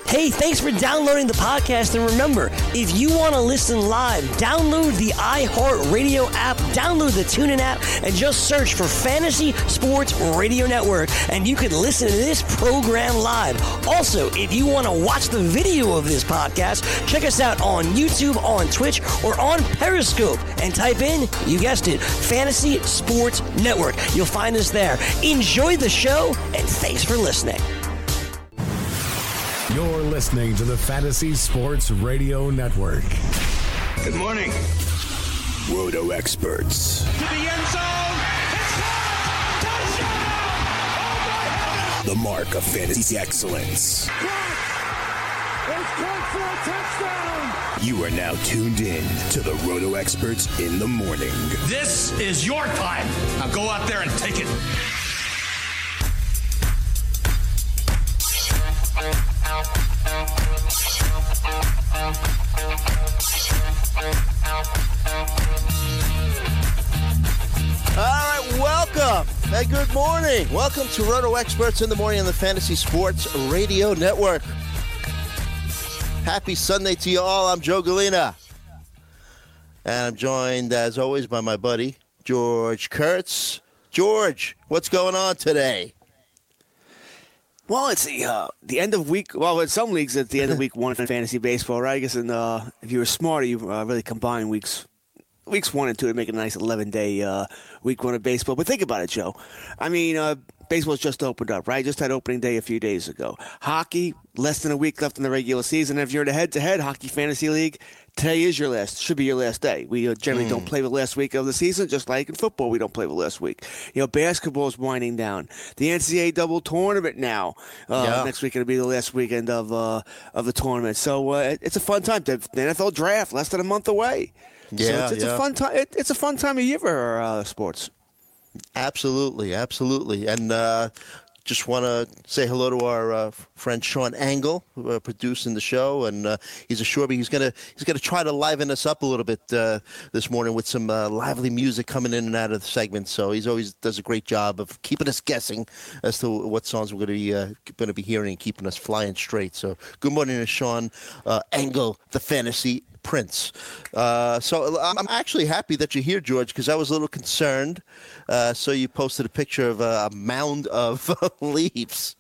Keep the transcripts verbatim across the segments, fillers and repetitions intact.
Hey, thanks for downloading the podcast, and remember, if you want to listen live, download the iHeartRadio app, download the TuneIn app, and just search for Fantasy Sports Radio Network, and you can listen to this program live. Also, if you want to watch the video of this podcast, check us out on YouTube, on Twitch, or on Periscope, and type in, you guessed it, Fantasy Sports Network. You'll find us there. Enjoy the show, and thanks for listening. You're listening to the Fantasy Sports Radio Network. Good morning. Roto Experts. To the end zone. It's caught. Touchdown. Oh, my God. The mark of fantasy excellence. It's caught for a touchdown. You are now tuned in to the Roto Experts in the morning. This is your time. Now go out there and take it. All right, welcome and good morning. Welcome to Roto Experts in the morning on the Fantasy Sports Radio Network. Happy Sunday to you all. I'm Joe Galena. And I'm joined, as always, by my buddy, George Kurtz. George, what's going on today? Well, it's the uh, the end of week. Well, in some leagues, it's the end of week one in fantasy baseball, right? I guess in, uh, if you were smarter, you uh, really combine weeks weeks one and two to make a nice eleven-day uh, week one of baseball. But think about it, Joe. I mean, uh, baseball's just opened up, right? Just had opening day a few days ago. Hockey, less than a week left in the regular season. If you're in a head-to-head hockey fantasy league, today is your last, should be your last day. We uh, generally mm. don't play the last week of the season, just like in football, we don't play the last week. You know, basketball is winding down. The N C double A double tournament now. Uh, yeah. Next week it'll be the last weekend of uh, of the tournament. So uh, it's a fun time. The N F L draft less than a month away. Yeah, so it's, it's yeah. a fun time. It, it's a fun time of year for uh, sports. Absolutely, absolutely, and. Uh, Just want to say hello to our uh, friend Sean Engel, who, uh, producing the show, and uh, he's assured me he's gonna he's gonna try to liven us up a little bit uh, this morning with some uh, lively music coming in and out of the segment. So he's always does a great job of keeping us guessing as to what songs we're going to be uh, going to be hearing and keeping us flying straight. So good morning to Sean uh, Engel, the fantasy Prince. Uh, so I'm actually happy that you're here, George, because I was a little concerned. Uh, so you posted a picture of a, a mound of leaves.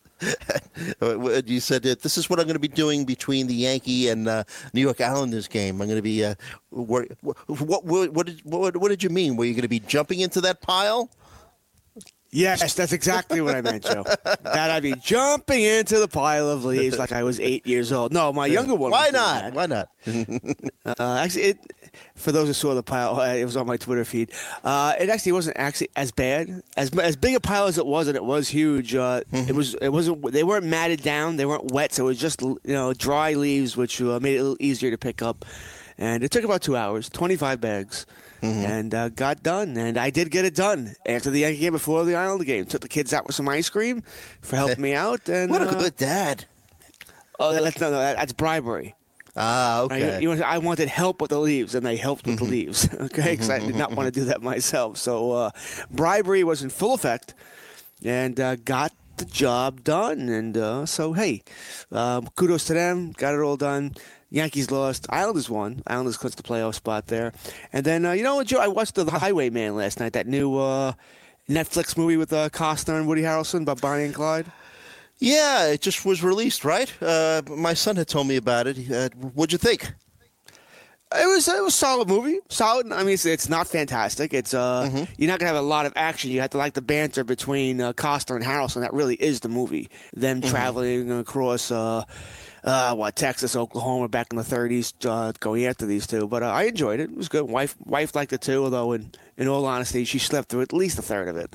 You said that this is what I'm going to be doing between the Yankee and uh, New York Islanders game. I'm going to be. Uh, what, what, what, what, did, what, what did you mean? Were you going to be jumping into that pile? Yes, that's exactly what I meant, Joe. That I'd be jumping into the pile of leaves like I was eight years old. No, my younger one. Why not? Why not? uh, actually, it, for those who saw the pile, it was on my Twitter feed. Uh, it actually wasn't actually as bad, as as big a pile as it was, and it was huge. Uh, mm-hmm. It was. It wasn't. They weren't matted down. They weren't wet. So it was just you know dry leaves, which uh, made it a little easier to pick up. And it took about two hours, twenty-five bags. Mm-hmm. And uh, got done, and I did get it done after the Yankee game, before the Islander game. Took the kids out with some ice cream for helping me out. And what a uh, good dad! Oh, that's no, no, that's bribery. Ah, okay. I, you know, I wanted help with the leaves, and they helped with mm-hmm. the leaves. Okay, because I did not want to do that myself. So uh, bribery was in full effect, and uh, got the job done. And uh, so, hey, uh, kudos to them. Got it all done. Yankees lost. Islanders won. Islanders clinched the playoff spot there. And then, uh, you know what, Joe? I watched The Highwayman last night, that new uh, Netflix movie with uh, Costner and Woody Harrelson about Bonnie and Clyde. Yeah, it just was released, right? Uh, my son had told me about it. Uh, what'd you think? It was it was a solid movie. Solid. I mean, it's, it's not fantastic. It's uh, mm-hmm. You're not gonna have a lot of action. You have to like the banter between uh, Costner and Harrelson. That really is the movie. Them mm-hmm. traveling across. Uh, Uh, what Texas, Oklahoma, back in the thirties, uh, going after these two. But uh, I enjoyed it. It was good. Wife, wife liked it too. Although, in, in all honesty, she slept through at least a third of it.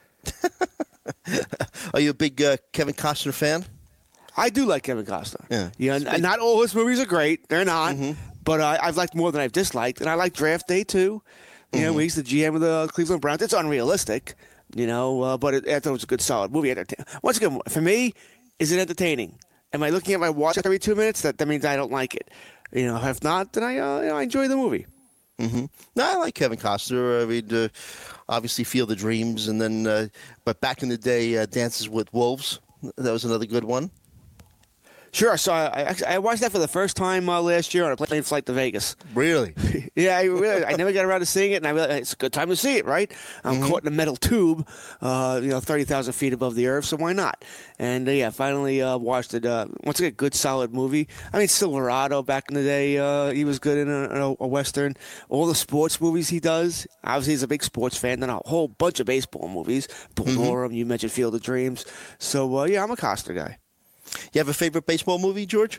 Are you a big uh, Kevin Costner fan? I do like Kevin Costner. Yeah, yeah. N- not all his movies are great. They're not. Mm-hmm. But uh, I've liked more than I've disliked, and I like Draft Day too. You mm-hmm. know, he's the G M of the Cleveland Browns. It's unrealistic, you know, uh, but it, I thought it was a good, solid movie. Entertain- Once again, for me, is it entertaining? Am I looking at my watch every two minutes? That that means I don't like it. You know, if not, then I uh, you know, I enjoy the movie. Mm-hmm. No, I like Kevin Costner. I mean, uh, obviously, Field of Dreams, and then, uh, but back in the day, uh, Dances with Wolves. That was another good one. Sure. So I, I actually I watched that for the first time uh, last year on a plane flight to Vegas. Really? Yeah, I really, I never got around to seeing it, and I realized it's a good time to see it, right? I'm mm-hmm. caught in a metal tube, uh, you know, thirty thousand feet above the earth, so why not? And uh, yeah, finally uh, watched it. Uh, once again, good, solid movie. I mean, Silverado back in the day, uh, he was good in a, in a, a Western. All the sports movies he does, obviously he's a big sports fan, then a whole bunch of baseball movies. Bull mm-hmm. Durham, you mentioned Field of Dreams. So, uh, yeah, I'm a Costner guy. You have a favorite baseball movie, George?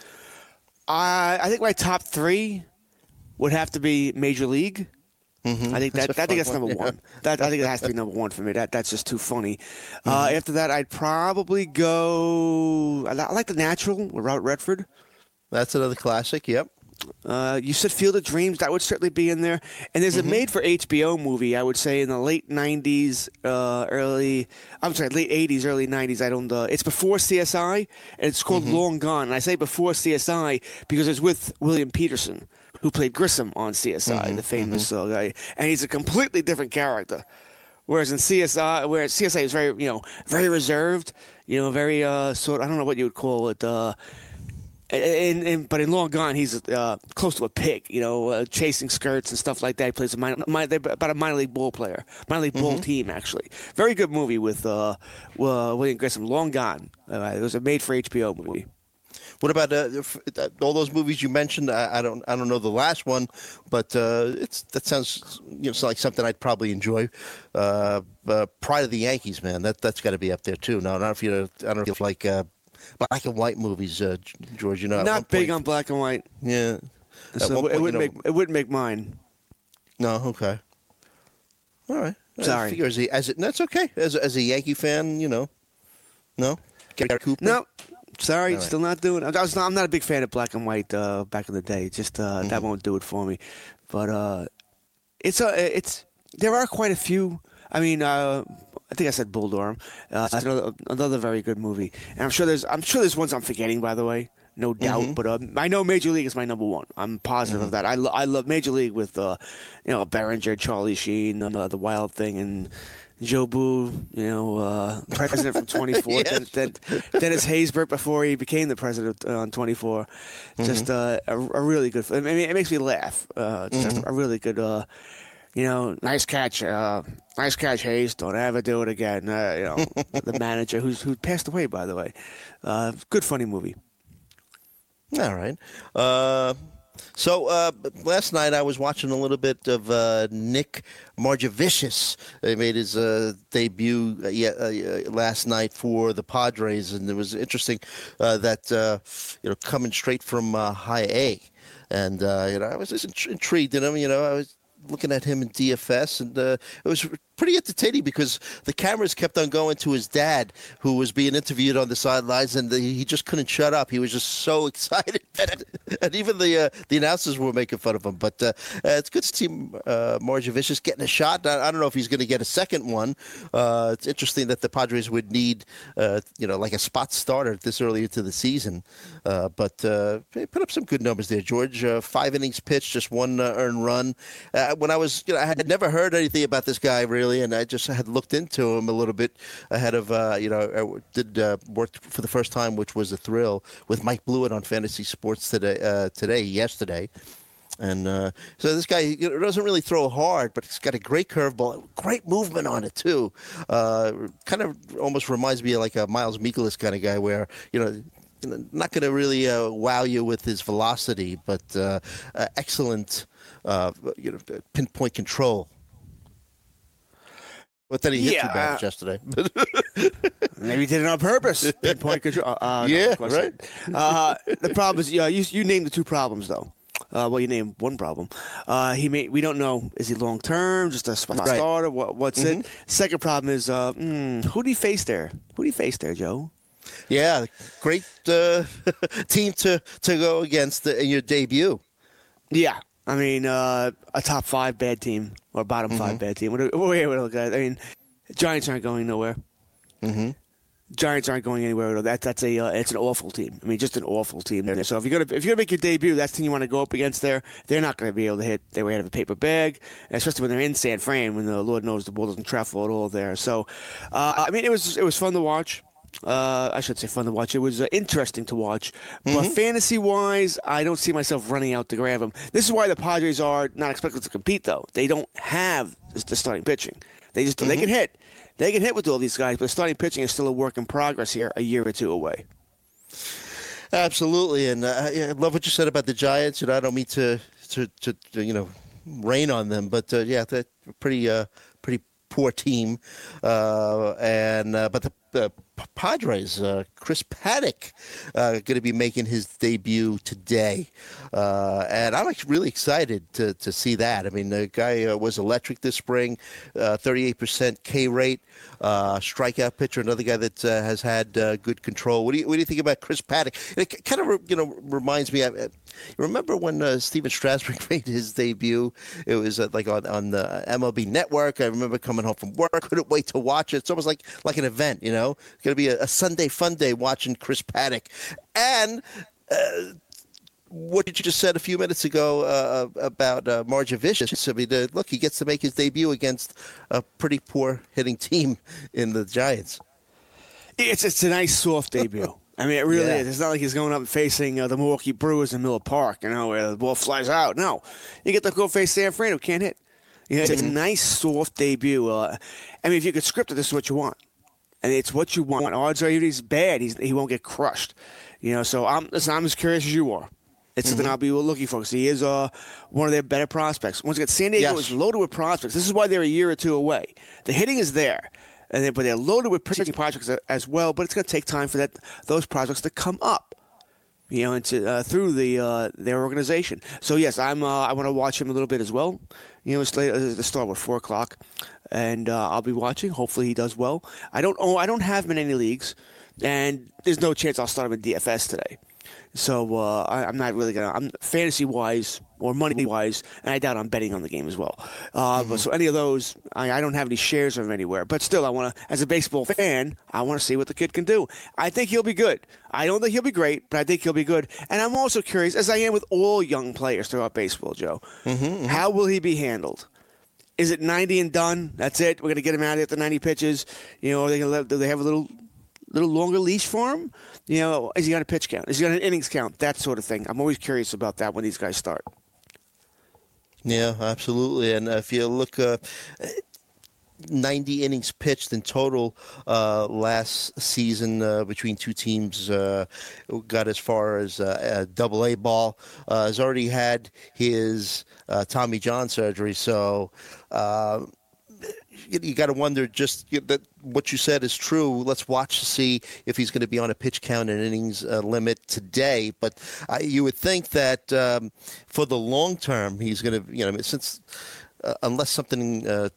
Uh, I think my top three would have to be Major League. Mm-hmm. I think that I think that's one, number yeah. one. That I think it has to be number one for me. That that's just too funny. Mm-hmm. Uh, after that, I'd probably go. I like The Natural with Robert Redford. That's another classic. Yep. Uh, you said Field of Dreams. That would certainly be in there. And there's mm-hmm. a made for H B O movie, I would say, in the late nineties, uh, early, I'm sorry, late eighties, early nineties. I don't, uh, it's before C S I, and it's called mm-hmm. Long Gone. And I say before C S I because it's with William Peterson, who played Grissom on C S I, mm-hmm. the famous mm-hmm. uh, guy. And he's a completely different character. Whereas in C S I, where C S I is very, you know, very reserved, you know, very, uh, sort I don't know what you would call it, uh, And, and but in Long Gone, he's uh, close to a pig, you know, uh, chasing skirts and stuff like that. He plays a minor, minor, about a minor league ball player, minor league ball mm-hmm. team, actually. Very good movie with uh, uh, William Grissom. Long Gone. Uh, it was a made for H B O movie. What about uh, all those movies you mentioned? I, I don't, I don't know the last one, but uh, it's that sounds, you know, like something I'd probably enjoy. Uh, uh, Pride of the Yankees, man, that that's got to be up there too. Now, I don't know if you, I don't know if like. Uh, Black and white movies, uh, George. You know, not big on black and white. Yeah, so it, point, wouldn't you know, make it wouldn't make mine. No, okay, all right. Sorry. I figure as a, as it, that's okay. As a, as a Yankee fan, you know, no, Gary Cooper. No, sorry, right. Still not doing. I was not, I'm not a big fan of black and white uh, back in the day. Just uh, mm-hmm. that won't do it for me. But uh, it's a it's there are quite a few. I mean. Uh, I think I said Bull Durham. Uh, another, another very good movie, and I'm sure there's I'm sure there's ones I'm forgetting. By the way, no doubt. Mm-hmm. But uh, I know Major League is my number one. I'm positive mm-hmm. of that. I, lo- I love Major League with uh, you know Berenger, Charlie Sheen, uh, the Wild Thing, and Joe Boo. You know, uh, president from twenty-four. yes. then, then, Dennis Haysbert before he became the president uh, on twenty-four. Mm-hmm. Just uh, a, a really good. I mean, it makes me laugh. Uh, just mm-hmm. a, a really good. Uh, You know, nice catch, uh, nice catch, Hayes. Don't ever do it again. Uh, you know, the manager who's who passed away, by the way. Uh, good, funny movie. All right. Uh, so uh, last night I was watching a little bit of uh, Nick Margevicius. He made his uh, debut uh, yeah, uh, last night for the Padres, and it was interesting uh, that uh, you know coming straight from uh, High A, and uh, you know I was just intrigued in him. You know I was. Looking at him in D F S, and uh, it was pretty entertaining because the cameras kept on going to his dad, who was being interviewed on the sidelines, and the, he just couldn't shut up. He was just so excited, and even the uh, the announcers were making fun of him. But uh, uh, it's good to see uh, Margevicius getting a shot. I, I don't know if he's going to get a second one. Uh, it's interesting that the Padres would need, uh, you know, like a spot starter this early into the season. Uh, but uh, they put up some good numbers there, George. Uh, five innings pitched, just one uh, earned run. Uh, when I was, you know, I had never heard anything about this guy really, and I just had looked into him a little bit ahead of, uh, you know, I did uh, work for the first time, which was a thrill with Mike Blewett on Fantasy Sports today, uh, today, yesterday. And uh, so this guy you know, doesn't really throw hard, but he's got a great curveball, great movement on it too. Uh, kind of almost reminds me of like a Miles Mikolas kind of guy, where you know. Not going to really uh, wow you with his velocity, but uh, uh, excellent, uh, you know, pinpoint control. But then he hit yeah, you bad uh, yesterday. Maybe he did it on purpose. Pinpoint control. Uh, yeah, no, right. Uh, the problem is, yeah, you you named the two problems though. Uh, well, you named one problem. Uh, he may, we don't know, is he long term, just a spot right. starter? What, what's mm-hmm. it? Second problem is, uh, mm, who do you face there? Who do you face there, Joe? Yeah, great uh, team to, to go against in your debut. Yeah, I mean, uh, a top five bad team or bottom mm-hmm. five bad team. What do we look at? I mean, Giants aren't going nowhere. Mm-hmm. Giants aren't going anywhere. That that's a uh, it's an awful team. I mean, just an awful team there. So if you're gonna if you're gonna make your debut, that's the team you want to go up against. There, they're not going to be able to hit their way out of a paper bag, especially when they're in San Fran, when the Lord knows the ball doesn't travel at all there. So, uh, I mean, it was it was fun to watch. Uh, I should say fun to watch. It was uh, interesting to watch. But Mm-hmm. fantasy-wise, I don't see myself running out to grab him. This is why the Padres are not expected to compete, though. They don't have the starting pitching. They just mm-hmm. they can hit. They can hit with all these guys, but starting pitching is still a work in progress here, a year or two away. Absolutely, and uh, I love what you said about the Giants. You know, I don't mean to, to, to, to you know, rain on them, but uh, yeah, they're pretty, uh, pretty poor team, uh, and uh, but the. the Padres, uh, Chris Paddack, uh, going to be making his debut today, uh, and I'm actually really excited to to see that. I mean, the guy uh, was electric this spring, uh, thirty-eight percent K rate, uh, strikeout pitcher, another guy that uh, has had uh, good control. What do you what do you think about Chris Paddack? It kind of you know reminds me. Of, remember when uh, Steven Strasburg made his debut? It was uh, like on on the M L B Network. I remember coming home from work, couldn't wait to watch it. It's almost like like an event, you know. Going to be a, a Sunday fun day watching Chris Paddack. And uh, what did you just said a few minutes ago uh, about uh, Marjavicius? I mean, uh, look, he gets to make his debut against a pretty poor hitting team in the Giants. It's it's a nice soft debut. I mean, it really Yeah. is. It's not like he's going up and facing uh, the Milwaukee Brewers in Miller Park, you know, where the ball flies out. No, you get to go face San Fran, who can't hit. You know, it's a nice soft debut. Uh, I mean, if you could script it, this is what you want. And it's what you want. Odds are, if he's bad, he's, he won't get crushed. You know, so I'm, listen, I'm as curious as you are. It's mm-hmm. something I'll be looking for because he is uh, one of their better prospects. Once again, San Diego yes. is loaded with prospects. This is why they're a year or two away. The hitting is there, and they, but they're loaded with pitching prospects as well. But it's going to take time for that those prospects to come up, you know, into uh, through the uh, their organization. So yes, I'm uh, I want to watch him a little bit as well. You know, it's late, uh, the start was four o'clock, and uh, I'll be watching. Hopefully, he does well. I don't oh I don't have him in any leagues, and there's no chance I'll start him in D F S today. So uh, I, I'm not really gonna. I'm fantasy wise or money wise, and I doubt I'm betting on the game as well. Uh, mm-hmm. But so any of those, I, I don't have any shares of him anywhere. But still, I want to, as a baseball fan, I want to see what the kid can do. I think he'll be good. I don't think he'll be great, but I think he'll be good. And I'm also curious, as I am with all young players throughout baseball, Joe, mm-hmm, mm-hmm. how will he be handled? Is it ninety and done? That's it. We're gonna get him out of after ninety pitches. You know, are they gonna let, do they have a little? little longer leash for him? You know, is he on a pitch count? Is he on an innings count? That sort of thing. I'm always curious about that when these guys start. Yeah, absolutely. And if you look, uh, ninety innings pitched in total uh, last season uh, between two teams, uh, got as far as uh, a double A ball, uh, has already had his uh, Tommy John surgery. So, uh, You, you got to wonder just you know, that what you said is true. Let's watch to see if he's going to be on a pitch count and innings uh, limit today. But uh, you would think that um, for the long term, he's going to, you know, since uh, unless something uh,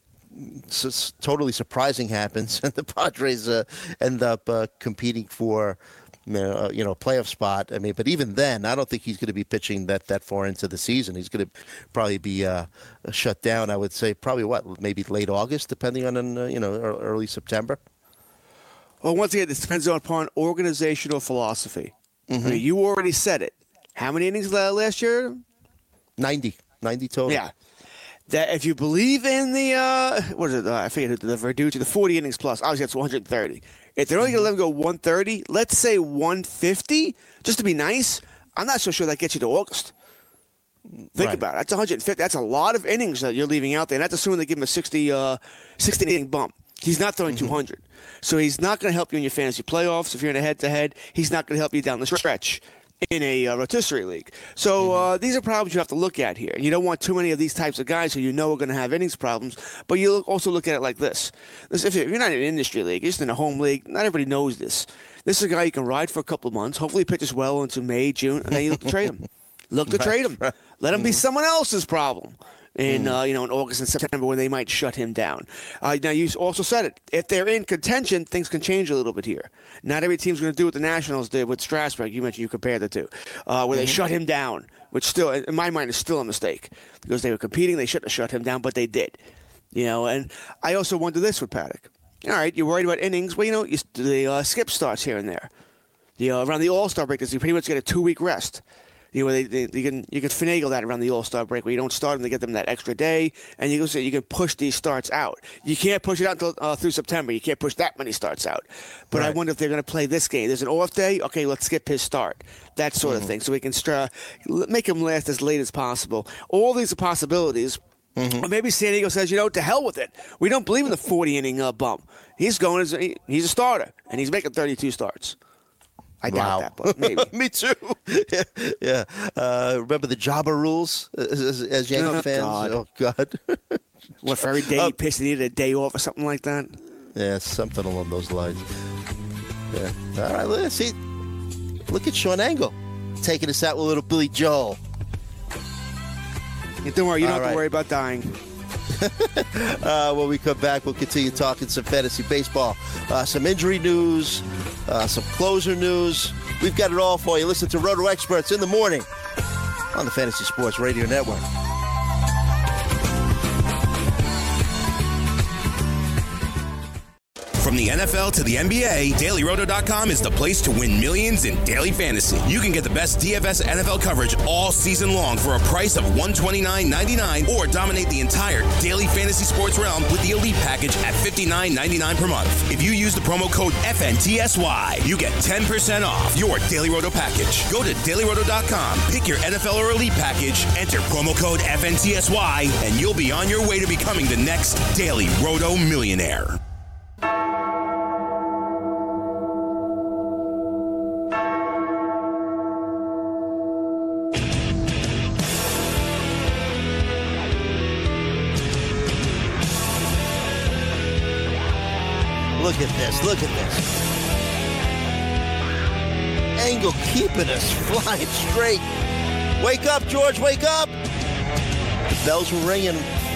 s- totally surprising happens and the Padres uh, end up uh, competing for. Uh, you know, playoff spot. I mean, but even then, I don't think he's going to be pitching that, that far into the season. He's going to probably be uh, shut down. I would say probably what, maybe late August, depending on uh, you know early September. Well, once again, this depends upon organizational philosophy. Mm-hmm. I mean, you already said it. How many innings last year? ninety, ninety total. Yeah. That if you believe in the uh, what is it? Uh, I forget the Verducci, the forty innings plus. Obviously, that's one hundred thirty. If they're only going to let him go one thirty, let's say one fifty, just to be nice. I'm not so sure that gets you to August. Think right. about it. That's one hundred fifty. That's a lot of innings that you're leaving out there. And that's assuming they give him a sixty, uh, sixty inning bump. He's not throwing mm-hmm. two hundred. So he's not going to help you in your fantasy playoffs. If you're in a head-to-head, he's not going to help you down the stretch in a uh, rotisserie league. So uh, these are problems you have to look at here. You don't want too many of these types of guys who you know are going to have innings problems, but you also look at it like this. this if you're not in an industry league, you're just in a home league, not everybody knows this. This is a guy you can ride for a couple of months. Hopefully he pitches well into May, June, and then you look to trade him. Look to trade him. Let him be someone else's problem. In uh, you know in August and September when they might shut him down. Uh, now you also said it. If they're in contention, things can change a little bit here. Not every team's going to do what the Nationals did with Strasburg. You mentioned you compared the two, uh, where mm-hmm. they shut him down, which still, in my mind, is still a mistake because they were competing. They shouldn't have shut him down, but they did. You know, and I also wonder this with Paddack. All right, you're worried about innings. Well, you know, you, the uh, skip starts here and there. You know, around the All-Star break, you pretty much get a two-week rest. You know, they, they, you can you can finagle that around the All-Star break where you don't start them to get them that extra day, and you can say you can push these starts out. You can't push it out until uh, through September. You can't push that many starts out. But right. I wonder if they're going to play this game. There's an off day. Okay, let's skip his start. That sort mm-hmm. of thing, so we can stra- make him last as late as possible. All these are possibilities. Mm-hmm. Or maybe San Diego says, you know, to hell with it. We don't believe in the forty-inning uh, bump. He's going as a, he's a starter, and he's making thirty-two starts. I doubt wow. that, but maybe. Me too. yeah. yeah. Uh, remember the Jabba rules as, as, as Yankee oh, fans? God. Oh, God. What, for every day oh. he pissed, he needed a day off or something like that? Yeah, something along those lines. Yeah. All right, let's see. Look at Sean Angle taking us out with a little Billy Joel. Yeah, don't worry, you don't All have right. to worry about dying. uh, when we come back, we'll continue talking some fantasy baseball, uh, some injury news, uh, some closer news. We've got it all for you. Listen to Roto Experts in the morning on the Fantasy Sports Radio Network. From the N F L to the N B A, Daily Roto dot com is the place to win millions in daily fantasy. You can get the best D F S N F L coverage all season long for a price of one hundred twenty-nine ninety-nine, or dominate the entire daily fantasy sports realm with the Elite package at fifty-nine ninety-nine per month. If you use the promo code F N T S Y, you get ten percent off your Daily Roto package. Go to Daily Roto dot com, pick your N F L or Elite package, enter promo code F N T S Y, and you'll be on your way to becoming the next Daily Roto millionaire. Look at this. Look at this. Angle keeping us flying straight. Wake up, George. Wake up. The bells were ringing.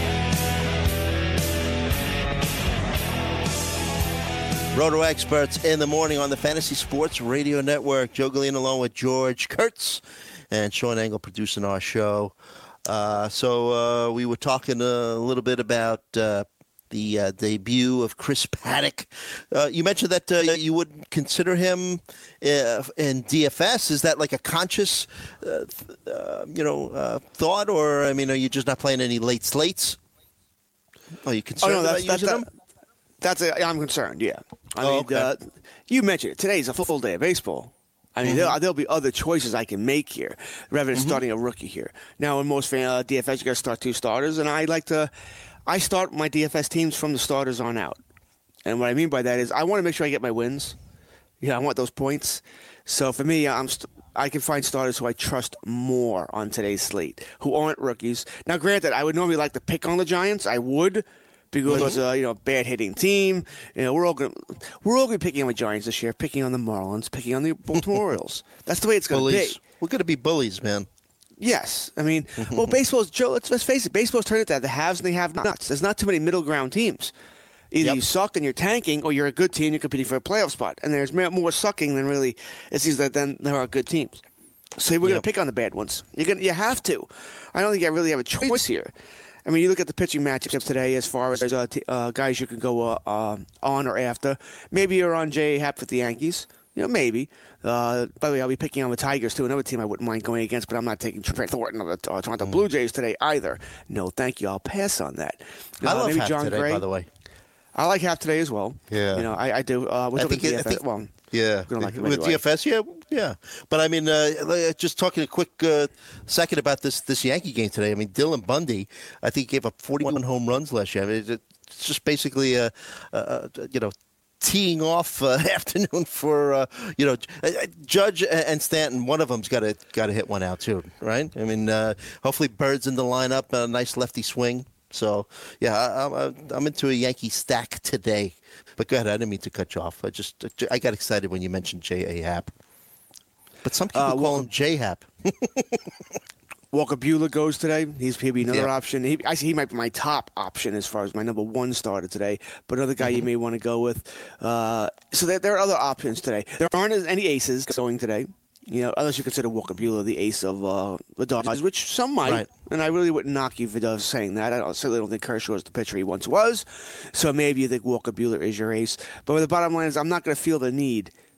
Roto Experts in the morning on the Fantasy Sports Radio Network. Joe Galena along with George Kurtz and Sean Angle producing our show. Uh, so uh, we were talking a little bit about uh, the uh, debut of Chris Paddack. Uh, you mentioned that uh, you would consider him uh, in D F S. Is that like a conscious, uh, uh, you know, uh, thought, or I mean, are you just not playing any late slates? Are you concerned oh, no, that's, about using that's, them? That's a, I'm concerned. Yeah, I oh, mean, okay. uh, you mentioned it. Today's a full day of baseball. I mean, mm-hmm. there'll, there'll be other choices I can make here rather than mm-hmm. starting a rookie here. Now, in most uh, D F S, you got to start two starters, and I like to. I start my D F S teams from the starters on out. And what I mean by that is I want to make sure I get my wins. Yeah, I want those points. So for me, I'm st- I can find starters who I trust more on today's slate, who aren't rookies. Now, granted, I would normally like to pick on the Giants. I would, because it's a you know bad hitting team. You know, we're all going we're all going to be picking on the Giants this year, picking on the Marlins, picking on the Baltimore Orioles. That's the way it's going to be. We're going to be bullies, man. Yes. I mean, well, baseball's, Joe, let's, let's face it, baseball's turned into the haves and the have-nots. There's not too many middle ground teams. Either yep. you suck and you're tanking, or you're a good team, you're competing for a playoff spot. And there's more sucking than really, it seems that then there are good teams. So we're yep. going to pick on the bad ones. You're gonna, you have to. I don't think I really have a choice here. I mean, you look at the pitching matchups today as far as uh, t- uh, guys you can go uh, uh, on or after. Maybe you're on J A. Happ with the Yankees. You know, maybe. Uh, by the way, I'll be picking on the Tigers, too. Another team I wouldn't mind going against, but I'm not taking Trent Thornton or the uh, Toronto mm. Blue Jays today either. No, thank you. I'll pass on that. Uh, I love maybe Happ John today, Gray. by the way. I like Happ today as well. Yeah. You know, I, I do. Uh, with I think, D F S, I think, well, yeah. like with D F S, yeah, yeah. But, I mean, uh, just talking a quick uh, second about this, this Yankee game today. I mean, Dylan Bundy, I think, gave up forty-one home runs last year. I mean, it's just basically, a, a, a, you know, teeing off uh, afternoon for uh, you know Judge and Stanton. One of them's got to got to hit one out too, right? I mean, uh, hopefully Bird's in the lineup, a nice lefty swing. So yeah, I, I'm I'm into a Yankee stack today. But go ahead, I didn't mean to cut you off. I just I got excited when you mentioned J A. Happ, but some people uh, call well, him J Happ. Walker Buehler goes today. He's maybe another yeah. option. He, I see he might be my top option as far as my number one starter today, but another guy mm-hmm. you may want to go with. Uh, so there, there are other options today. There aren't any aces going today, you know, unless you consider Walker Buehler the ace of uh, the Dodgers, which some might. Right. And I really wouldn't knock you for saying that. I don't, certainly don't think Kershaw is the pitcher he once was. So maybe you think Walker Buehler is your ace. But the bottom line is I'm not going to feel the need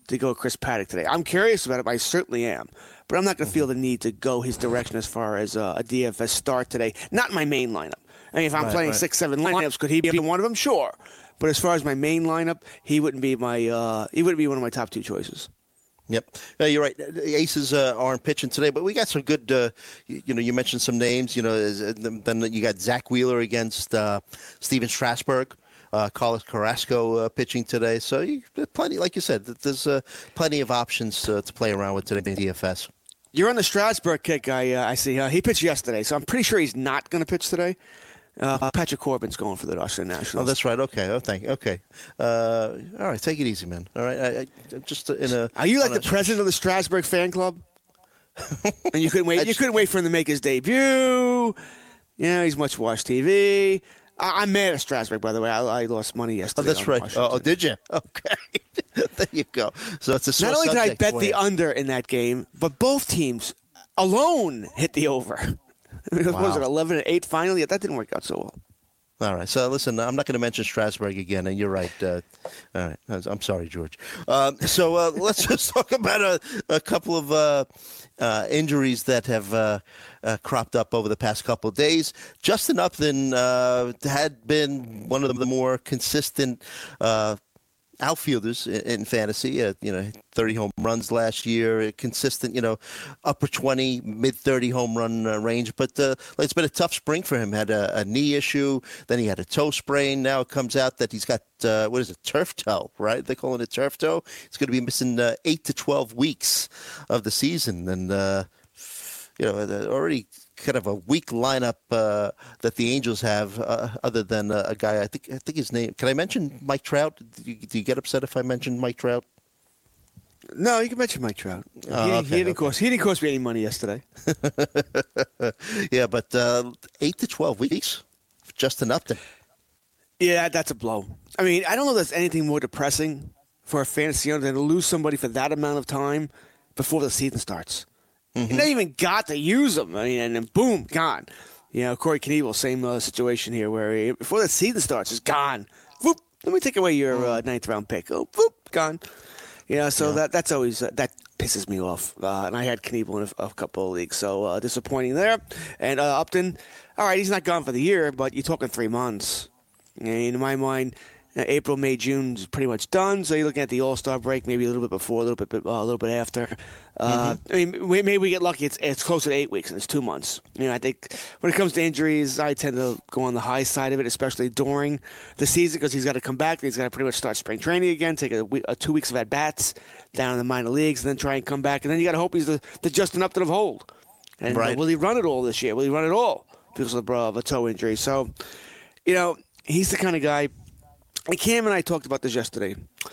to go Chris Paddock today. I'm curious about it. I certainly am. But I'm not going to feel the need to go his direction as far as uh, a D F S start today. Not in my main lineup. I mean, if I'm right, playing right. six, seven lineups, could he be one of them? Sure. But as far as my main lineup, he wouldn't be my uh, he wouldn't be one of my top two choices. Yep, uh, you're right. The Aces uh, aren't pitching today, but we got some good. Uh, you, you know, you mentioned some names. You know, then you got Zach Wheeler against uh, Steven Strasburg. Uh, Carlos Carrasco uh, pitching today, so you, plenty, like you said, there's uh, plenty of options uh, to play around with today in D F S. You're on the Strasburg kick, I uh, I see. Uh, he pitched yesterday, so I'm pretty sure he's not going to pitch today. Uh, Patrick Corbin's going for the Washington Nationals. Oh, that's right. Okay. Oh, thank you. Okay. Uh, all right. Take it easy, man. All right. I, I, just in a. Are you like the a, president of the Strasburg fan club? And you couldn't wait. You couldn't wait for him to make his debut. Yeah, he's much watched T V. I, I'm mad at Strasburg, by the way. I, I lost money yesterday. Oh, that's right. Oh, oh, did you? Okay. There you go. So it's a sore Not only did I bet the you. under in that game, but both teams alone hit the over. Wow. What was it, eleven and eight finally? That didn't work out so well. All right. So, listen, I'm not going to mention Strasburg again, and you're right. Uh, all right. I'm sorry, George. Um, so, uh, let's just talk about a, a couple of uh, uh, injuries that have uh, uh, cropped up over the past couple of days. Justin Upton uh, had been one of the more consistent uh outfielders in fantasy, uh, you know, thirty home runs last year, consistent, you know, upper twenty, mid thirty home run uh, range. But uh, it's been a tough spring for him. Had a, a knee issue, then he had a toe sprain. Now it comes out that he's got, uh, what is it, turf toe, right? They call it a turf toe. He's going to be missing uh, eight to twelve weeks of the season. And, uh, you know, already kind of a weak lineup uh, that the Angels have, uh, other than uh, a guy. I think I think his name. Can I mention Mike Trout? Do you, do you get upset if I mention Mike Trout? No, you can mention Mike Trout. Oh, he, okay, he didn't okay. cost he didn't cost me any money yesterday. Yeah, but uh, eight to twelve weeks, Justin Upton. Yeah, that's a blow. I mean, I don't know if there's anything more depressing for a fantasy owner than to lose somebody for that amount of time before the season starts. Mm-hmm. You never even got to use them. I mean, and then boom, gone. You know, Corey Knebel, same uh, situation here, where he, before the season starts, is gone. Whoop, let me take away your uh, ninth round pick. Oh, whoop, gone. You know, so yeah. that that's always uh, that pisses me off. Uh, and I had Knebel in a, a couple of leagues, so uh, disappointing there. And uh, Upton, all right, he's not gone for the year, but you're talking three months. And in my mind, uh, April, May, June is pretty much done. So you're looking at the All-Star break, maybe a little bit before, a little bit, uh, a little bit after. Uh, mm-hmm. I mean, maybe we get lucky. It's it's closer to eight weeks, and it's two months. You know, I think when it comes to injuries, I tend to go on the high side of it, especially during the season, because he's got to come back. He's got to pretty much start spring training again, take a, week, a two weeks of at bats down in the minor leagues, and then try and come back. And then you got to hope he's the, the Justin Upton of old. And right. uh, will he run it all this year? Will he run it all because of, uh, of a toe injury? So, you know, he's the kind of guy. And Cam and I talked about this yesterday.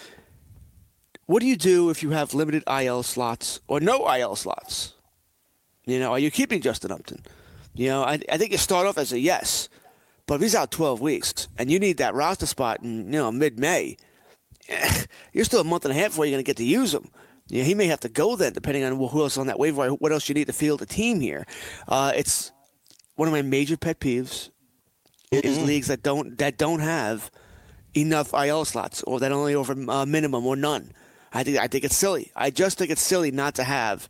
What do you do if you have limited I L slots or no I L slots? You know, are you keeping Justin Upton? You know, I, I think you start off as a yes. But if he's out twelve weeks and you need that roster spot in, you know, mid-May, you're still a month and a half before you're going to get to use him. You know, he may have to go then, depending on who else on that waiver wire, what else you need to field a team here. Uh, it's one of my major pet peeves is mm-hmm. leagues that don't that don't have enough I L slots or that only over uh, minimum or none. I think I think it's silly. I just think it's silly not to have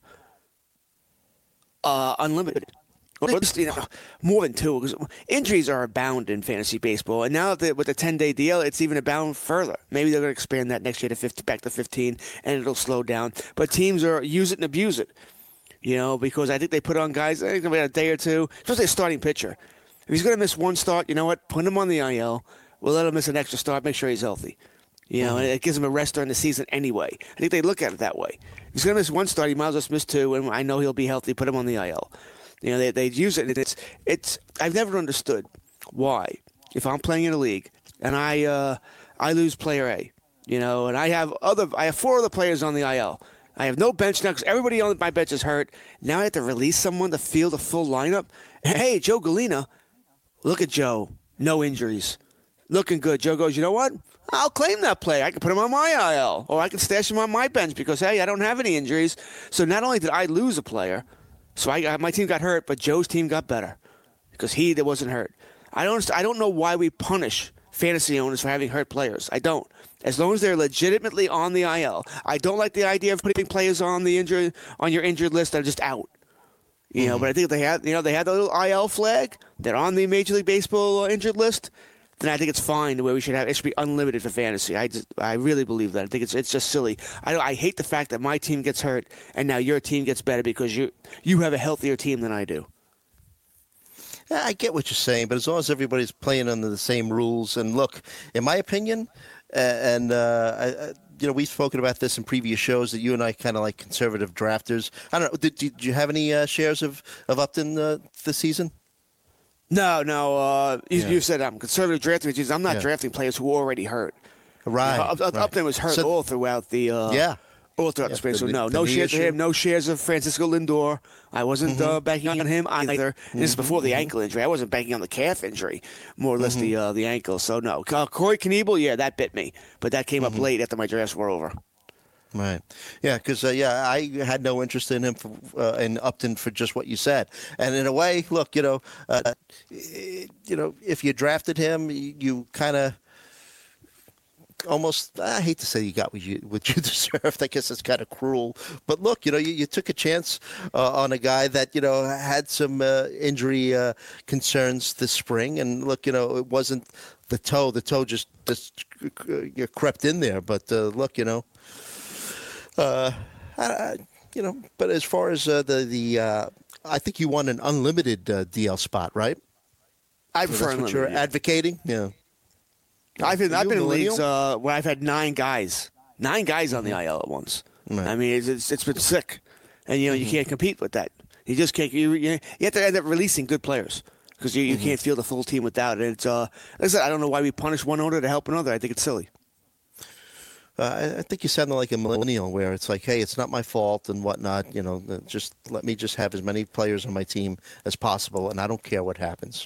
uh, unlimited. Or just, you know, more than two. Because injuries are abound in fantasy baseball, and now the, with the ten-day D L, it's even abound further. Maybe they're going to expand that next year to fifty, back to fifteen, and it'll slow down. But teams are use it and abuse it, you know, because I think they put on guys. They're going to be a day or two, especially a starting pitcher. If he's going to miss one start, you know what? Put him on the I L. We'll let him miss an extra start. Make sure he's healthy. You know, and it gives him a rest during the season anyway. I think they look at it that way. If he's going to miss one start, he might as well miss two, and I know he'll be healthy. Put him on the I L. You know, they they use it, and it's it's. I've never understood why, if I'm playing in a league and I uh, I lose player A, you know, and I have other I have four other players on the I L. I have no bench now because everybody on my bench is hurt. Now I have to release someone to field a full lineup. Hey, Joe Galena, look at Joe, no injuries, looking good. Joe goes, you know what? I'll claim that player. I can put him on my I L, or I can stash him on my bench because hey, I don't have any injuries. So not only did I lose a player. So I got, my team got hurt, but Joe's team got better because he that wasn't hurt. I don't I don't know why we punish fantasy owners for having hurt players. I don't. As long as they're legitimately on the I L. I don't like the idea of putting players on the injured on your injured list that are just out. You know, mm-hmm. but I think if they have, you know, they have the little I L flag, they're on the Major League Baseball injured list, then I think it's fine the way we should have it. Should be unlimited for fantasy. I just, I really believe that. I think it's it's just silly. I I hate the fact that my team gets hurt and now your team gets better because you you have a healthier team than I do. I get what you're saying, but as long as everybody's playing under the same rules, and look, in my opinion, uh, and uh, I, I, you know, we've spoken about this in previous shows that you and I kind of like conservative drafters. I don't know. Did, did you have any uh, shares of of Upton uh, this season? No, no. Uh, you, yeah. you said I'm conservative drafting, which is I'm not yeah. drafting players who are already hurt. Right. You know, Up, right. Upton was hurt so, all throughout the. Uh, yeah. All throughout yeah, the spring. So the, no, the no shares issue. of him, no shares of Francisco Lindor. I wasn't mm-hmm. uh, banking on him either. Mm-hmm. This is before the ankle injury. I wasn't banking on the calf injury, more or less mm-hmm. the uh, the ankle. So no, uh, Corey Knebel, yeah, that bit me, but that came mm-hmm. up late after my drafts were over. Right. Yeah, because, uh, yeah, I had no interest in him, for, uh, in Upton for just what you said. And in a way, look, you know, uh, you know, if you drafted him, you, you kind of almost, I hate to say you got what you, what you deserved. I guess it's kind of cruel. But look, you know, you, you took a chance uh, on a guy that, you know, had some uh, injury uh, concerns this spring. And look, you know, it wasn't the toe. The toe just, just uh, crept in there. But uh, look, you know. Uh, I, you know, but as far as uh, the the, uh, I think you want an unlimited uh, D L spot, right? I so prefer that's what unlimited. you're Yeah. advocating. Yeah, I've been Are I've been in millennial? leagues uh, where I've had nine guys, nine guys on the I L at once. Right. I mean, it's, it's it's been sick, and you know you mm-hmm. can't compete with that. You just can't. You you, you have to end up releasing good players because you, you mm-hmm. can't field the full team without it. It's uh, like I said, I don't know why we punish one owner to help another. I think it's silly. Uh, I think you sound like a millennial where it's like, hey, it's not my fault and whatnot. You know, just let me just have as many players on my team as possible, and I don't care what happens.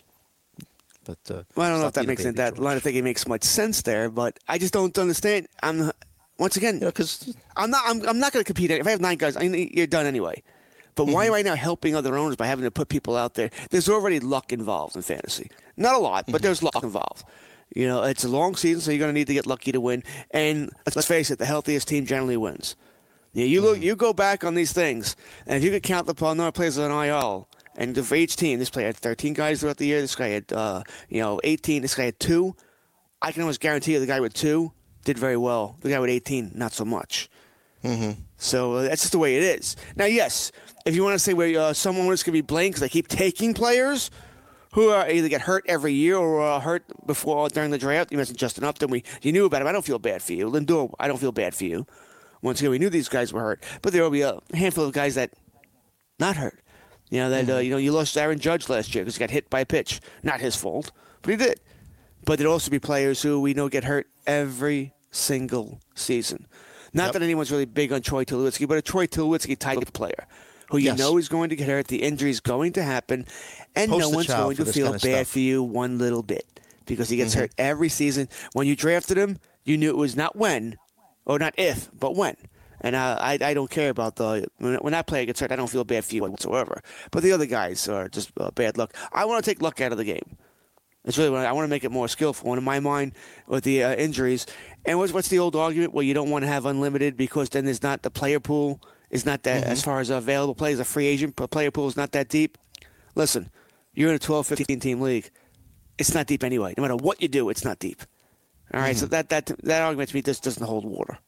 But uh, well, I don't know if that makes sense. That line of thinking makes much sense there, but I just don't understand. I'm once again, because you know, I'm not. I'm, I'm not going to compete. If I have nine guys, I mean, you're done anyway. But mm-hmm. why am I now helping other owners by having to put people out there? There's already luck involved in fantasy. Not a lot, but mm-hmm. there's luck involved. You know, it's a long season, so you're going to need to get lucky to win. And let's face it, the healthiest team generally wins. You know, you look, you go back on these things, and if you could count the number of players on I L, and for each team, this player had thirteen guys throughout the year. This guy had, uh, you know, eighteen. This guy had two. I can almost guarantee you the guy with two did very well. The guy with eighteen, not so much. Mm-hmm. So uh, that's just the way it is. Now, yes, if you want to say where uh, someone is going to be blamed because they keep taking players who uh, either get hurt every year or uh, hurt before or during the draft. You mentioned Justin Upton. We you knew about him. I don't feel bad for you. Lindor, I don't feel bad for you. Once again, we knew these guys were hurt, but there will be a handful of guys that not hurt. You know that mm-hmm. uh, you know you lost Aaron Judge last year because he got hit by a pitch. Not his fault, but he did. But there'll also be players who we know get hurt every single season. Not yep. that anyone's really big on Troy Tulowitzki, but a Troy Tulowitzki type of player who you yes. know is going to get hurt. The injury is going to happen, and Post no one's going to feel kind of bad stuff. for you one little bit because he gets mm-hmm. hurt every season. When you drafted him, you knew it was not when, or not if, but when. And uh, I I don't care about the when that player gets hurt. I don't feel bad for you whatsoever. But the other guys are just uh, bad luck. I want to take luck out of the game. It's really what I want to make it more skillful. And in my mind, with the uh, injuries, and what's what's the old argument? Well, you don't want to have unlimited because then there's not the player pool is not that mm-hmm. as far as available players. A free agent player pool is not that deep. Listen, you're in a twelve, fifteen team league. It's not deep anyway. No matter what you do, it's not deep. All right, mm-hmm. so that that that argument to me just doesn't hold water.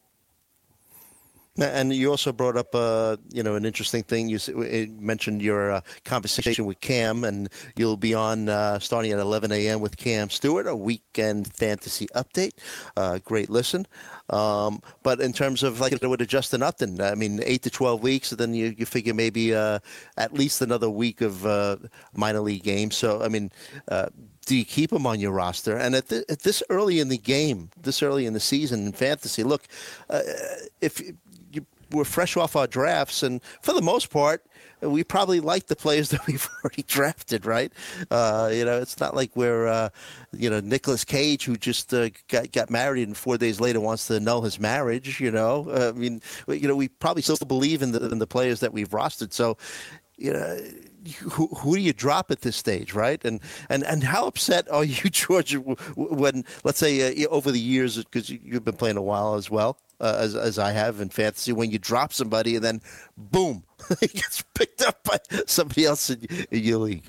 And you also brought up, uh, you know, an interesting thing. You mentioned your uh, conversation with Cam, and you'll be on uh, starting at eleven a.m. with Cam Stewart, a weekend fantasy update. Uh, great listen. Um, but in terms of like with Justin Upton, I mean, eight to twelve weeks, and then you, you figure maybe uh, at least another week of uh, minor league games. So, I mean, uh, do you keep him on your roster? And at, th- at this early in the game, this early in the season in fantasy, look, uh, if you, we're fresh off our drafts, and for the most part, we probably like the players that we've already drafted, right? Uh, you know, it's not like we're, uh, you know, Nicolas Cage, who just uh, got, got married and four days later wants to annul his marriage, you know? Uh, I mean, you know, we probably still believe in the, in the players that we've rostered. So, you know, who, who do you drop at this stage, right? And and, and how upset are you, George, when, let's say, uh, over the years, because you've been playing a while as well, uh, as as I have in fantasy, when you drop somebody and then, boom, he gets picked up by somebody else in, in your league?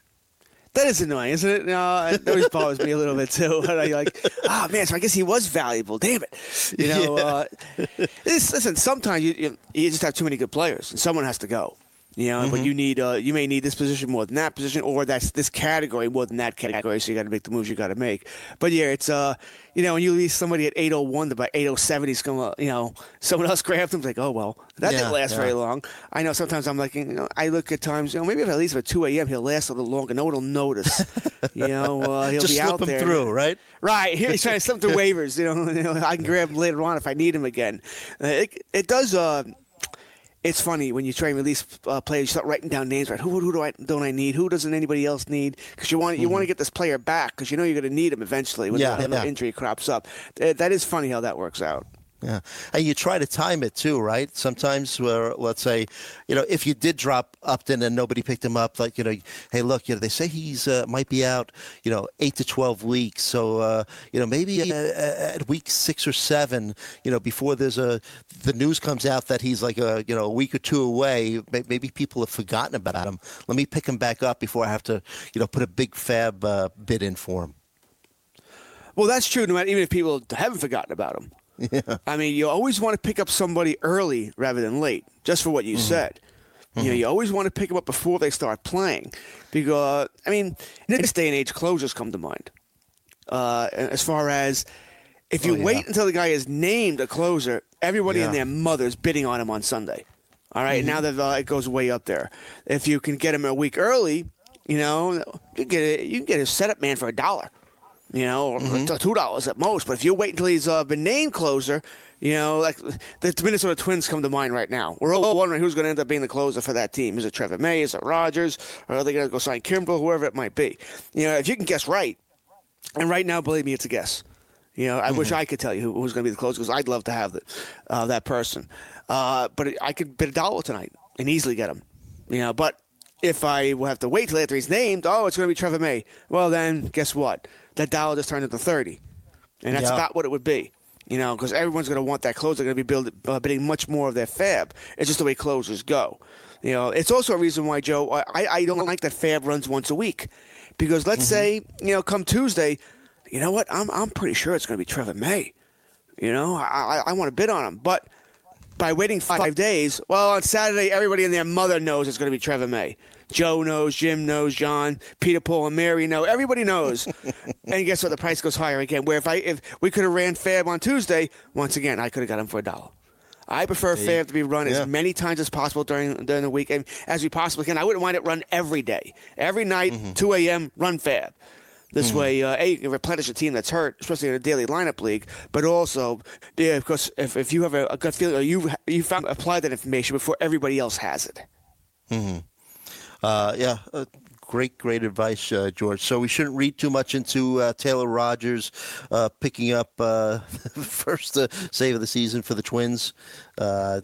That is annoying, isn't it? No, it always bothers me a little bit too. And I'm like, oh man, so I guess he was valuable. Damn it, you know. Yeah. Uh, this, listen, sometimes you, you you just have too many good players, and someone has to go. You know, mm-hmm. but you need uh, you may need this position more than that position, or that's this category more than that category. So you got to make the moves you got to make. But yeah, it's uh, you know, when you leave somebody at eight oh one to by eight oh seven, he's going to, you know, someone else grabbed him. It's like, oh well, that yeah, didn't last yeah. very long. I know sometimes I'm like, you know, I look at times, you know, maybe if I leave at two a.m., he'll last a little longer. No one will notice. You know, uh, he'll just be slip out him there through, right? Right. Here he's trying to slip through waivers. You know, you know, I can grab him later on if I need him again. Uh, it it does. Uh, It's funny when you try and release uh, players, you start writing down names. Right? Who, who do I don't I need? Who doesn't anybody else need? Because you want you mm-hmm. want to get this player back because you know you're going to need him eventually when yeah, the, yeah. the injury crops up. Uh, that is funny how that works out. Yeah, and you try to time it too, right? Sometimes, where let's say, you know, if you did drop Upton and nobody picked him up, like, you know, hey, look, you know, they say he's uh, might be out, you know, eight to twelve weeks. So, uh, you know, maybe uh, at week six or seven, you know, before there's a the news comes out that he's like a you know a week or two away, maybe people have forgotten about him. Let me pick him back up before I have to, you know, put a big fab uh, bid in for him. Well, that's true. No matter, even if people haven't forgotten about him. Yeah. I mean, you always want to pick up somebody early rather than late, just for what you mm-hmm. said. Mm-hmm. You know, you always want to pick them up before they start playing. Because, I mean, in this day and age, closers come to mind. Uh, as far as if you oh, yeah. wait until the guy is named a closer, everybody yeah. and their mother's bidding on him on Sunday. All right, mm-hmm. now that uh, it goes way up there. If you can get him a week early, you know, you can get a, you can get a setup man for a dollar. You know, or mm-hmm. two dollars at most. But if you wait until he's uh, been named closer, you know, like the Minnesota Twins come to mind right now. We're all wondering who's going to end up being the closer for that team. Is it Trevor May? Is it Rogers? Or are they going to go sign Kimbrel? Whoever it might be. You know, if you can guess right, and right now, believe me, it's a guess. You know, I mm-hmm. wish I could tell you who, who's going to be the closer because I'd love to have the, uh, that person. Uh, but I could bid a dollar tonight and easily get him. You know, but if I will have to wait till after he's named, oh, it's going to be Trevor May. Well, then guess what? That dollar just turned into thirty, and that's yeah. about what it would be, you know, because everyone's going to want that closer. They're going to be build, uh, bidding much more of their fab. It's just the way closers go. You know, it's also a reason why, Joe, I, I don't like that fab runs once a week, because let's mm-hmm. say, you know, come Tuesday, you know what, I'm I'm pretty sure it's going to be Trevor May. You know, I, I, I want to bid on him, but by waiting five days, well, on Saturday, everybody and their mother knows it's going to be Trevor May. Joe knows, Jim knows, John, Peter, Paul, and Mary know. Everybody knows. And guess what? The price goes higher again. Where if I if we could have ran Fab on Tuesday, once again, I could have got him for a dollar. I prefer hey. Fab to be run yeah. as many times as possible during during the week and as we possibly can. I wouldn't mind it run every day. Every night, mm-hmm. two a.m., run Fab. This mm-hmm. way, uh, A, you can replenish a team that's hurt, especially in a daily lineup league, but also, yeah, because if, if you have a, a gut feeling, or you you found apply that information before everybody else has it. Mm-hmm. Uh, yeah, uh, great, great advice, uh, George. So we shouldn't read too much into uh, Taylor Rogers uh, picking up uh, first uh, save of the season for the Twins. Uh,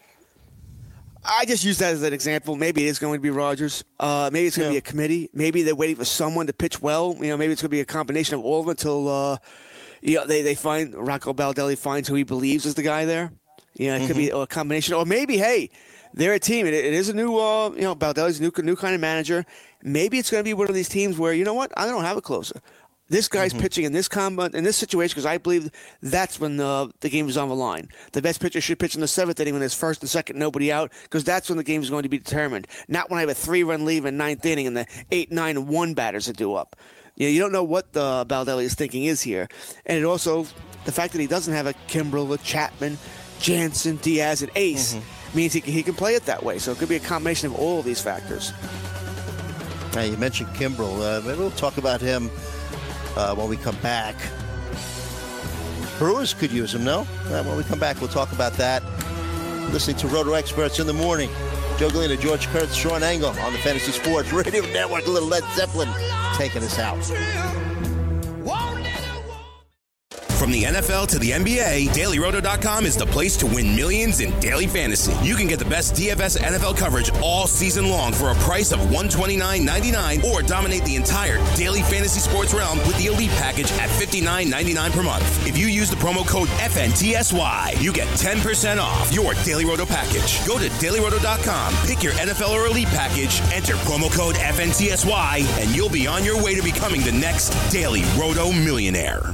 I just use that as an example. Maybe it is going to be Rogers. Uh, maybe it's going to yeah. be a committee. Maybe they're waiting for someone to pitch well. You know, maybe it's going to be a combination of all of them until uh, you know, they, they find Rocco Baldelli finds who he believes is the guy there. Yeah, it mm-hmm. could be a combination. Or maybe, hey, they're a team. It, it is a new, uh, you know, Baldelli's a new, new kind of manager. Maybe it's going to be one of these teams where, you know what, I don't have a closer. This guy's mm-hmm. pitching in this combat, in this situation because I believe that's when the the game is on the line. The best pitcher should pitch in the seventh inning when there's first and second, nobody out, because that's when the game is going to be determined. Not when I have a three-run lead in ninth inning and the eight, nine, and one batters are due up. You know, you don't know what the Baldelli's thinking is here, and it also the fact that he doesn't have a Kimbrel, a Chapman, Jansen, Diaz, and Ace mm-hmm. means he can, he can play it that way. So it could be a combination of all of these factors. Now, you mentioned Kimbrel. Uh, maybe we'll talk about him Uh, when we come back. Brewers could use him, no? Uh, when we come back, we'll talk about that. Listening to Roto Experts in the morning. Joe Galena, George Kurtz, Sean Engel on the Fantasy Sports Radio Network. A little Led Zeppelin taking us out. From the N F L to the N B A, Daily Roto dot com is the place to win millions in daily fantasy. You can get the best D F S N F L coverage all season long for a price of one hundred twenty-nine ninety-nine, or dominate the entire daily fantasy sports realm with the Elite package at fifty-nine ninety-nine per month. If you use the promo code F N T S Y, you get ten percent off your Daily Roto package. Go to Daily Roto dot com, pick your N F L or Elite package, enter promo code F N T S Y, and you'll be on your way to becoming the next Daily Roto millionaire.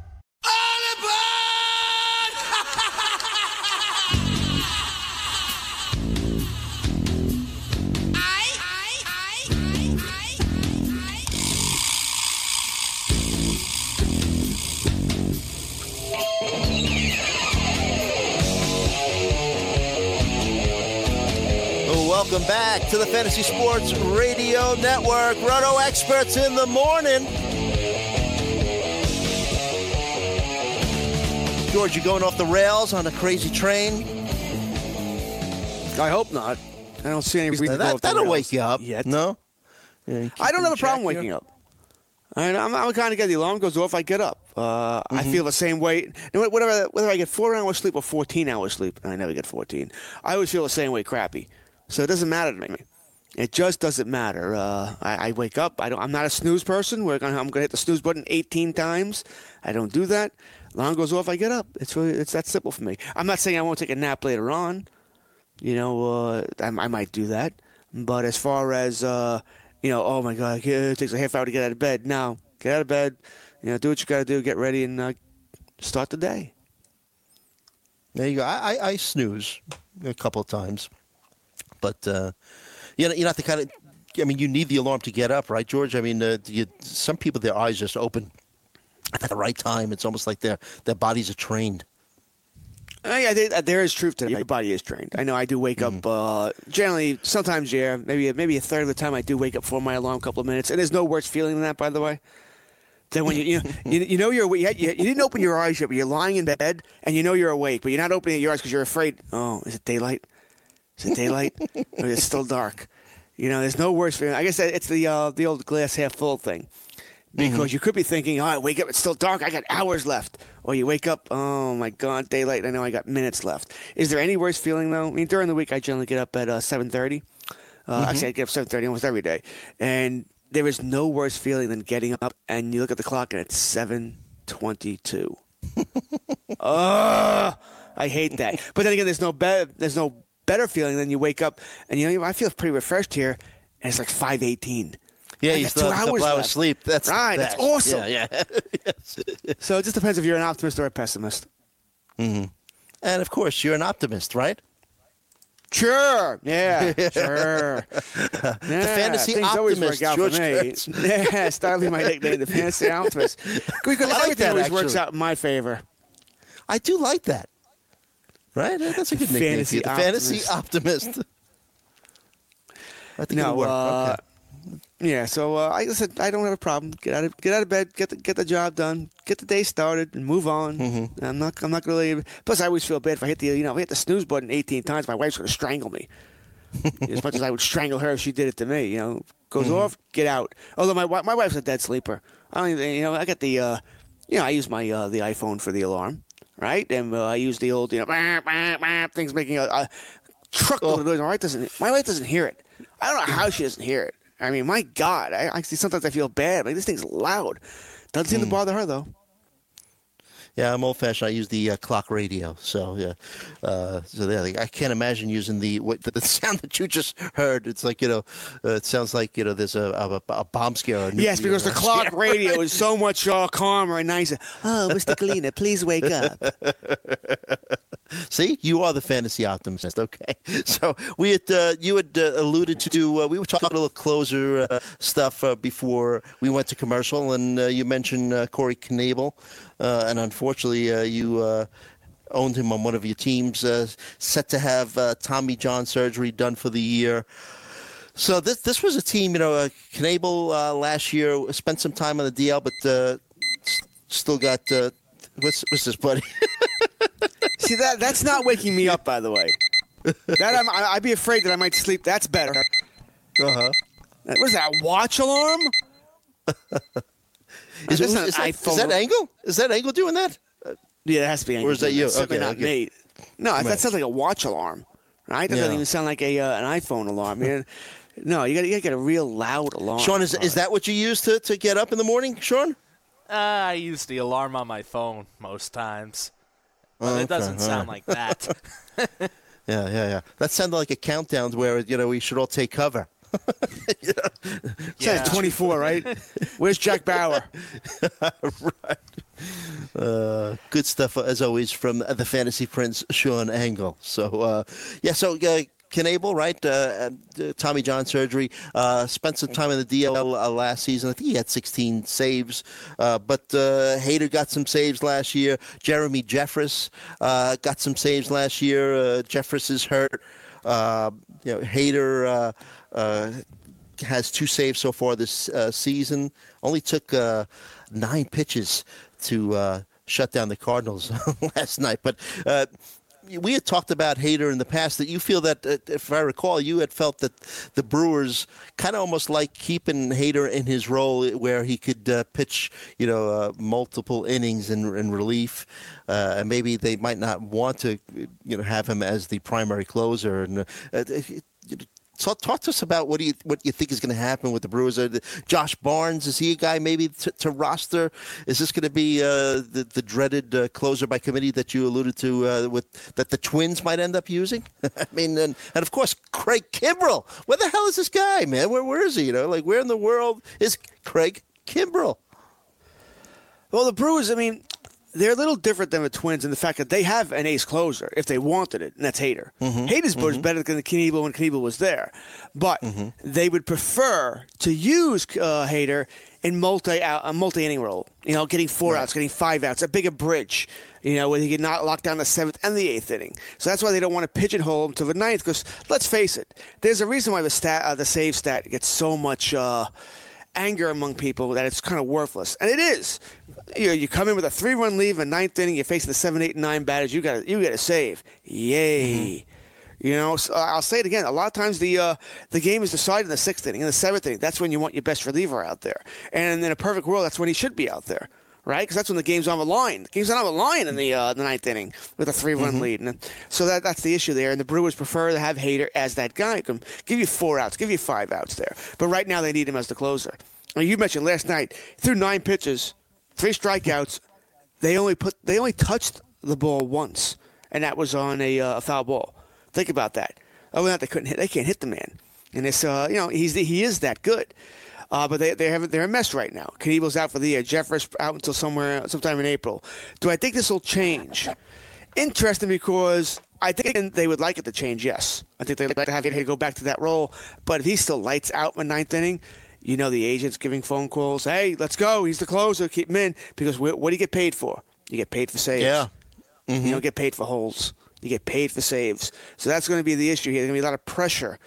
Welcome back to the Fantasy Sports Radio Network. Roto Experts in the morning. George, you going off the rails on a crazy train? I hope not. I don't see any reason to go that, off the that'll rails wake you up. yet. No? Yeah, I don't have a problem waking here. up. I mean, I'm, I'm kind of get the alarm goes off, I get up. Uh, mm-hmm. I feel the same way. Whether, whether I get four hours sleep or fourteen hours sleep, and I never get fourteen, I always feel the same way crappy. So it doesn't matter to me. It just doesn't matter. Uh, I, I wake up. I don't. I'm not a snooze person. We're gonna, I'm going to hit the snooze button eighteen times. I don't do that. Alarm goes off, I get up. It's really, it's that simple for me. I'm not saying I won't take a nap later on. You know, uh, I, I might do that. But as far as, uh, you know, oh, my God, it takes a half hour to get out of bed. No, get out of bed. You know, do what you got to do. Get ready and uh, start the day. There you go. I, I, I snooze a couple of times. But, uh, you know, you're not the kind of, I mean, you need the alarm to get up, right, George? I mean, uh, you, some people, their eyes just open at the right time. It's almost like their, their bodies are trained. Uh, yeah, they, uh, there is truth to that. Your body is trained. I know I do wake mm-hmm. up, uh, generally, sometimes, yeah, maybe, maybe a third of the time I do wake up for my alarm a couple of minutes. And there's no worse feeling than that, by the way. Then when you you know, you, you know you're you, you didn't open your eyes yet, but you're lying in bed and you know you're awake, but you're not opening your eyes because you're afraid. Oh, is it daylight? Is it daylight? Or is it still dark? You know, there's no worse feeling. I guess it's the uh, the old glass half full thing. Because mm-hmm. you could be thinking, oh, I wake up, it's still dark, I got hours left. Or you wake up, oh, my God, daylight, I know I got minutes left. Is there any worse feeling, though? I mean, during the week, I generally get up at uh, seven thirty. Uh, mm-hmm. Actually, I get up seven thirty almost every day. And there is no worse feeling than getting up and you look at the clock and it's seven twenty-two. Oh, I hate that. But then again, there's no better, there's no better feeling than you wake up and, you know, I feel pretty refreshed here, and it's like five eighteen. Yeah, you still have a couple hours sleep. That's right. That's awesome. Yeah, yeah. Yes. So it just depends if you're an optimist or a pessimist. Mm-hmm. And of course, you're an optimist, right? Sure. Yeah. Sure. Yeah, the fantasy things optimist. Always work out George for me. Yeah, Starley, my nickname, the fantasy optimist. Because like everything that, always actually. works out in my favor. I do like that. Right? That's a good nickname. Fantasy the optimist. fantasy optimist. I think no, it'll work. Uh, okay. Yeah, so uh, I said I don't have a problem. Get out of get out of bed, get the, get the job done, get the day started, and move on. Mm-hmm. I'm not I'm not really. Plus, I always feel bad if I hit the you know if I hit the snooze button eighteen times. My wife's going to strangle me. As much as I would strangle her if she did it to me. You know, goes mm-hmm. off, get out. Although my my wife's a dead sleeper. I don't even you know I got the uh, you know I use my uh, the iPhone for the alarm, right? And uh, I use the old you know bah, bah, bah, things making a, a truckload of noise. My wife doesn't my wife doesn't hear it. I don't know how she doesn't hear it. I mean, my God, I actually sometimes I feel bad. Like, this thing's loud. Doesn't seem mm. to bother her, though. Yeah, I'm old-fashioned. I use the uh, clock radio. So, yeah. Uh, so, yeah, I can't imagine using the, what, the the sound that you just heard. It's like, you know, uh, it sounds like, you know, there's a, a, a bomb scare. A yes, because the clock radio is so much uh, calmer and nicer. Oh, Mister Galena, please wake up. See, you are the fantasy optimist. Okay, so we had uh, you had uh, alluded to uh, we were talking a little closer uh, stuff uh, before we went to commercial, and uh, you mentioned uh, Corey Knebel, uh, and unfortunately, uh, you uh, owned him on one of your teams, uh, set to have uh, Tommy John surgery done for the year. So this this was a team, you know, uh, Knebel uh, last year spent some time on the D L, but uh, still got uh, what's what's this, buddy? See, that that's not waking me up, by the way. That I'm, I'd be afraid that I might sleep. That's better. Uh-huh. What is that, watch alarm? is, is, is, that, is that Angle? Is that Angle doing that? Yeah, it has to be Angus. Or is that doing you? That's certainly Okay, not okay. me. No, Right. that sounds like a watch alarm, right? That Yeah. doesn't even sound like a uh, an iPhone alarm. Man. No, you got to get a real loud alarm. Sean, is, is that what you use to, to get up in the morning, Sean? Uh, I use the alarm on my phone most times. But Oh, it okay. doesn't All sound right. like that. Yeah, yeah, yeah. That sounded like a countdown where, you know, we should all take cover. Yeah. Yeah. twenty-four, right? Where's Jack Bauer? Right. Uh, good stuff, as always, from the Fantasy Prince, Sean Engel. So, uh, yeah, so uh, Knebel, right? Uh, uh, Tommy John surgery. Uh, spent some time in the D L uh, last season. I think he had sixteen saves. Uh, but uh, Hader got some saves last year. Jeremy Jeffress uh, got some saves last year. Uh, Jeffress is hurt. Uh, you know, Hader uh, uh, has two saves so far this uh, season. Only took uh, nine pitches to uh, shut down the Cardinals last night. But uh, we had talked about Hader in the past, that you feel that, uh, if I recall, you had felt that the Brewers kind of almost like keeping Hader in his role where he could uh, pitch, you know, uh, multiple innings in, in relief. Uh, and maybe they might not want to, you know, have him as the primary closer. And uh, it, it, Talk, talk to us about what do you what you think is going to happen with the Brewers. Uh, Josh Barnes, is he a guy maybe to, to roster? Is this going to be uh, the the dreaded uh, closer by committee that you alluded to uh, with that the Twins might end up using? I mean, and, and of course Craig Kimbrell. Where the hell is this guy, man? Where where is he? You know, like where in the world is Craig Kimbrell? Well, the Brewers, I mean, they're a little different than the Twins in the fact that they have an ace closer if they wanted it, and that's Hader. Mm-hmm. Hader's mm-hmm. was better than Knebel when Knebel was there. But mm-hmm. they would prefer to use uh, Hader in multi a multi-inning role, you know, getting four right. outs, getting five outs, a bigger bridge, you know, where he could not lock down the seventh and the eighth inning. So that's why they don't want to pigeonhole him to the ninth, because let's face it, there's a reason why the stat, uh, the save stat gets so much uh, anger among people that it's kind of worthless, and it is. You know, you come in with a three-run lead in the ninth inning, you're facing the seven, eight, and nine batters. You got you got to save. Yay! Mm-hmm. You know, so I'll say it again. A lot of times the uh, the game is decided in the sixth inning, in the seventh inning. That's when you want your best reliever out there, and in a perfect world, that's when he should be out there, right? Because that's when the game's on the line. The game's not on the line in the uh, the ninth inning with a three-run mm-hmm. lead, and so that that's the issue there. And the Brewers prefer to have Hader as that guy. He can give you four outs, give you five outs there, but right now they need him as the closer. Now, you mentioned last night, threw nine pitches, three strikeouts. They only put they only touched the ball once, and that was on a, uh, a foul ball. Think about that. Other than that, they couldn't hit. They can't hit the man, and it's uh, you know he's he is that good. Uh, but they they have they're a mess right now. Knebel's out for the year. Jeffress out until somewhere sometime in April. Do I think this will change? Interesting, because I think they would like it to change. Yes, I think they'd like to have him go back to that role. But if he still lights out in the ninth inning. You know, the agent's giving phone calls. Hey, let's go. He's the closer. Keep him in. Because what do you get paid for? You get paid for saves. Yeah. Mm-hmm. You don't get paid for holes. You get paid for saves. So that's going to be the issue here. There's going to be a lot of pressure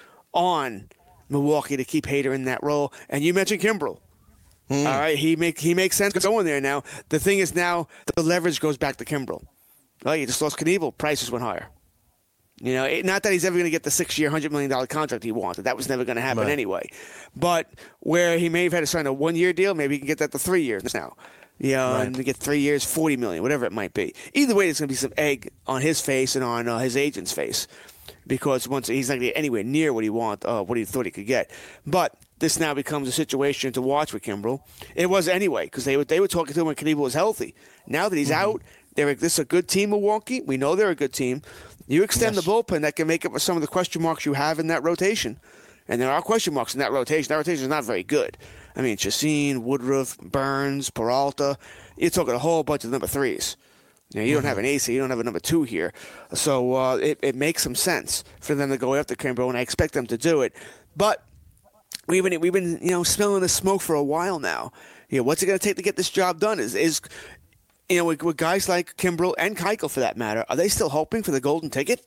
on Milwaukee to keep Hader in that role. And you mentioned Kimbrell. Mm. All right, he make he makes sense going there now. The thing is now the leverage goes back to Kimbrell. Well, you just lost Knebel. Prices went higher. You know, it, not that he's ever going to get the six-year, one hundred million dollars contract he wanted. That was never going to happen right. anyway. But where he may have had to sign a one-year deal, maybe he can get that to three years now. You know, right. and get three years, forty million dollars, whatever it might be. Either way, there's going to be some egg on his face and on uh, his agent's face, because once he's not going to get anywhere near what he want, uh, what he thought he could get. But this now becomes a situation to watch with Kimbrell. It was anyway, because they were they were talking to him when Knebel was healthy. Now that he's mm-hmm. out, they're this is a good team, Milwaukee. We know they're a good team. You extend yes. the bullpen, that can make up for some of the question marks you have in that rotation. And there are question marks in that rotation. That rotation is not very good. I mean, Chacin, Woodruff, Burns, Peralta. You're talking a whole bunch of number threes. You know, you mm-hmm. don't have an ace, you don't have a number two here. So uh, it, it makes some sense for them to go after Kimbrell, and I expect them to do it. But we've been, we've been you know, smelling the smoke for a while now. You know, what's it going to take to get this job done? Is is You know, with, with guys like Kimbrell and Keuchel, for that matter, are they still hoping for the golden ticket?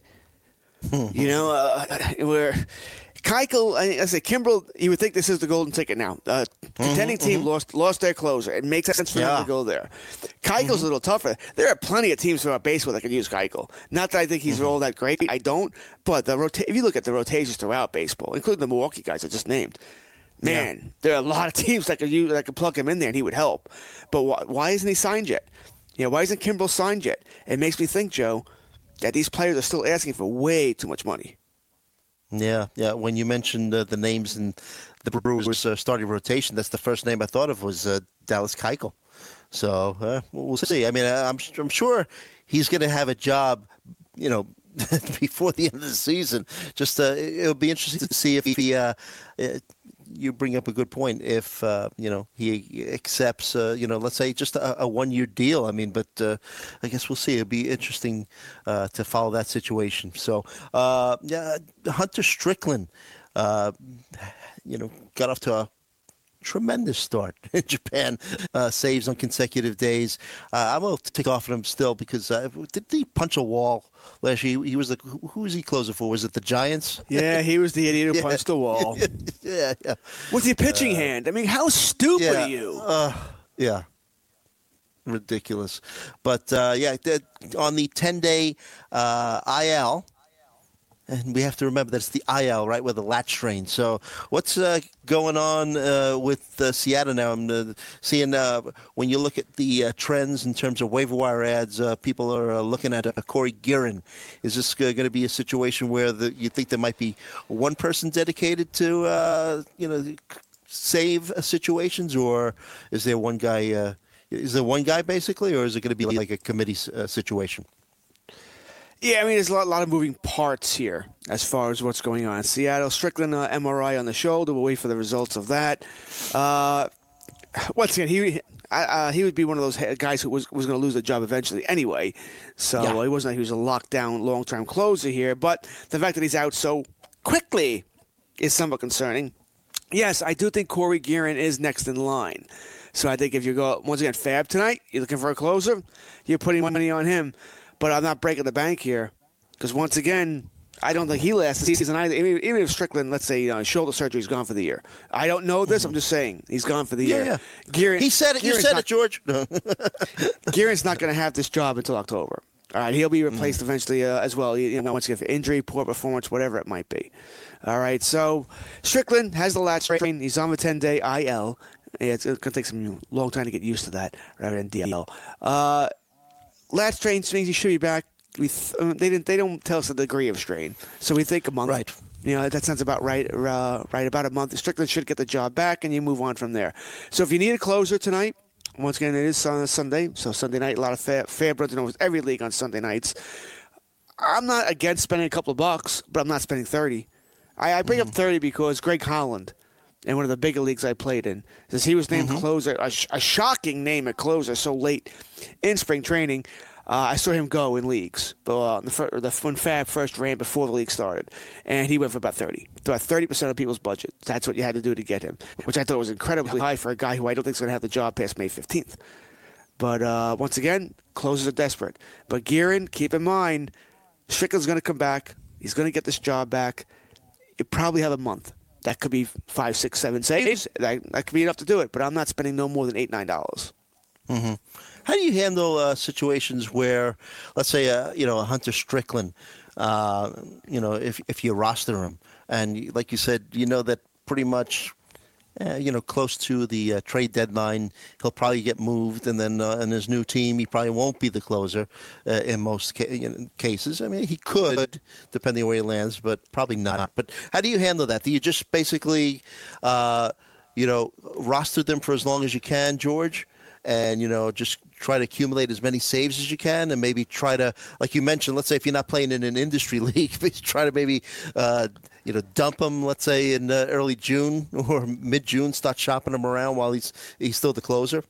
you know, uh, where Keuchel, I, I say Kimbrell, you would think this is the golden ticket now. Uh, contending mm-hmm, team mm-hmm. lost lost their closer. It makes sense for yeah. them to go there. Keuchel's mm-hmm. a little tougher. There are plenty of teams from our baseball that can use Keuchel. Not that I think he's mm-hmm. all that great. I don't. But the rota- if you look at the rotations throughout baseball, including the Milwaukee guys I just named, man, yeah. there are a lot of teams that could use that could plug him in there and he would help. But wh- why isn't he signed yet? You know, why isn't Kimbrel signed yet? It makes me think, Joe, that these players are still asking for way too much money. Yeah, yeah. When you mentioned uh, the names in the Brewers' uh, starting rotation, that's the first name I thought of was uh, Dallas Keuchel. So uh, we'll see. I mean, I'm I'm sure he's going to have a job, you know, before the end of the season. Just uh, it'll be interesting to see if he. Uh, you bring up a good point. If uh, you know he accepts, uh, you know, let's say just a, a one-year deal. I mean, but uh, I guess we'll see. It'll be interesting uh, to follow that situation. So, uh, yeah, Hunter Strickland, uh, you know, got off to a tremendous start in Japan. Uh, saves on consecutive days. Uh, I'm going to take off on him still because uh, did he punch a wall last year? He, he was the who was he closing for? Was it the Giants? Yeah, he was the idiot who yeah. punched the wall. yeah, yeah. With your pitching uh, hand. I mean, how stupid yeah, are you? Uh, yeah. Ridiculous. But uh, yeah, on the ten-day uh, I L. And we have to remember that it's the I L, right, with the lat strain. So what's uh, going on uh, with uh, Seattle now? I'm uh, seeing uh, when you look at the uh, trends in terms of waiver wire ads, uh, people are uh, looking at uh, Corey Guerin. Is this uh, going to be a situation where the, you think there might be one person dedicated to, uh, you know, save uh, situations, or is there one guy? Uh, is there one guy basically, or is it going to be like a committee uh, situation? Yeah, I mean, there's a lot, lot of moving parts here as far as what's going on. Seattle, Strickland uh, M R I on the shoulder. We'll wait for the results of that. Uh, once again, he uh, he would be one of those guys who was, was going to lose the job eventually anyway. So yeah. uh, he wasn't like he was a lockdown, long-term closer here. But the fact that he's out so quickly is somewhat concerning. Yes, I do think Corey Guerin is next in line. So I think if you go, once again, Fab tonight, you're looking for a closer, you're putting money on him. But I'm not breaking the bank here because, once again, I don't think he lasts the season either. Even, even if Strickland, let's say, uh, shoulder surgery is gone for the year. I don't know this. Mm-hmm. I'm just saying he's gone for the yeah, year. Yeah. Guerin, he said it. You said not, it, George. Guerin's not going to have this job until October. All right, he'll be replaced mm-hmm. eventually uh, as well. You know, once again, for injury, poor performance, whatever it might be. All right, so Strickland has the lat strain. He's on the ten-day I L. Yeah, it's going to take some long time to get used to that rather than D L. Uh, lat strain means he should be back. We th- they didn't. They don't tell us the degree of strain, so we think a month. Right. You know, that sounds about right. Uh, right, about a month. Strickland should get the job back, and you move on from there. So if you need a closer tonight, once again, it is on a Sunday. So Sunday night, a lot of fair, fair brother knows every league on Sunday nights. I'm not against spending a couple of bucks, but I'm not spending thirty. I, I bring mm-hmm. up thirty because Greg Holland, in one of the bigger leagues I played in, says he was named mm-hmm. closer, a, sh- a shocking name at closer so late in spring training. Uh, I saw him go in leagues, but uh, the, fir- the when Fab first ran before the league started, and he went for about thirty. About thirty percent of people's budget. That's what you had to do to get him, which I thought was incredibly high for a guy who I don't think is going to have the job past May fifteenth. But uh, once again, closers are desperate. But Guerin, keep in mind, Strickland's going to come back. He's going to get this job back. You probably have a month. That could be five, six, seven saves. That, that could be enough to do it. But I'm not spending no more than eight, nine dollars. Mm-hmm. How do you handle uh, situations where, let's say, uh, you know, a Hunter Strickland, uh, you know, if if you roster him, and like you said, you know that pretty much, uh, you know, close to the uh, trade deadline, he'll probably get moved, and then uh, in his new team, he probably won't be the closer uh, in most ca- you know, cases. I mean, he could, depending on where he lands, but probably not. But how do you handle that? Do you just basically, uh, you know, roster them for as long as you can, George? And, you know, just try to accumulate as many saves as you can, and maybe try to, like you mentioned, let's say if you're not playing in an industry league, try to maybe, uh, you know, dump him, let's say in uh, early June or mid-June, start shopping him around while he's he's still the closer.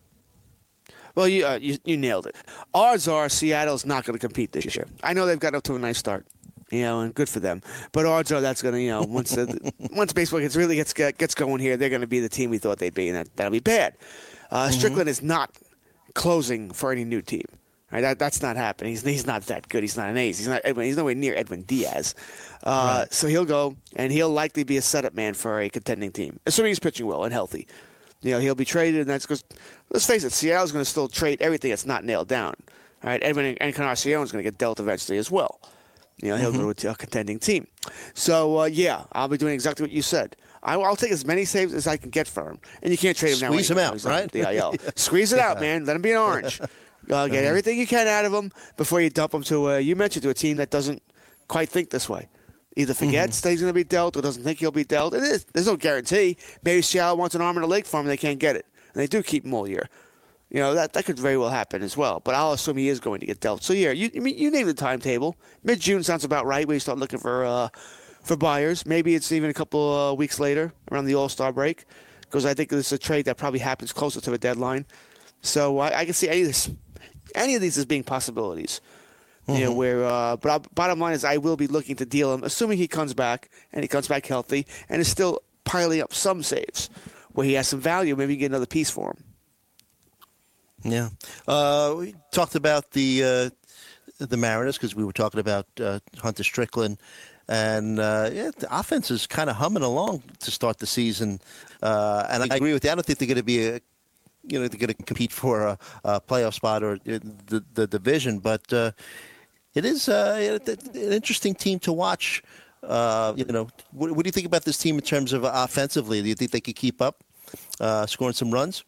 Well, you, uh, you, you nailed it. Odds are Seattle's not going to compete this year. I know they've got up to a nice start. You know, and good for them. But odds are that's going to, you know, once the, once baseball gets really gets gets going here, they're going to be the team we thought they'd be, and that, that'll be bad. Uh, mm-hmm. Strickland is not closing for any new team. Right? That that's not happening. He's he's not that good. He's not an ace. He's not Edwin. He's nowhere near Edwin Diaz. Uh, right. So he'll go, and he'll likely be a setup man for a contending team, assuming he's pitching well and healthy. You know, he'll be traded, and that's because, let's face it, Seattle's going to still trade everything that's not nailed down. All right, Edwin Encarnacion is going to get dealt eventually as well. You know, he'll mm-hmm. go to a contending team. So, uh, yeah, I'll be doing exactly what you said. I, I'll take as many saves as I can get for him. And you can't trade him now. Squeeze him out, right? The I L. yeah. Squeeze it out, man. Let him be an orange. Uh, get Mm-hmm. everything you can out of them before you dump them to, uh, you mentioned, to a team that doesn't quite think this way. Either forgets Mm-hmm. that he's going to be dealt or doesn't think he'll be dealt. It is. There's no guarantee. Maybe Seattle wants an arm and a leg for him and they can't get it. And they do keep him all year. You know, that, that could very well happen as well. But I'll assume he is going to get dealt. So, yeah, you I mean, you name the timetable. Mid-June sounds about right where you start looking for uh, for buyers. Maybe it's even a couple uh, weeks later around the All-Star break because I think this is a trade that probably happens closer to the deadline. So I, I can see any of, this, any of these as being possibilities. Mm-hmm. You know, where, uh, but our, bottom line is I will be looking to deal him, assuming he comes back and he comes back healthy and is still piling up some saves where he has some value. Maybe you get another piece for him. Yeah. Uh, we talked about the uh, the Mariners because we were talking about uh, Hunter Strickland. And uh, yeah, the offense is kind of humming along to start the season. Uh, and I agree with you. I don't think they're going to be a You know, they're going to compete for a, a playoff spot or the, the division, but uh, it is uh, an interesting team to watch. Uh, you know, what, what do you think about this team in terms of offensively? Do you think they could keep up uh, scoring some runs?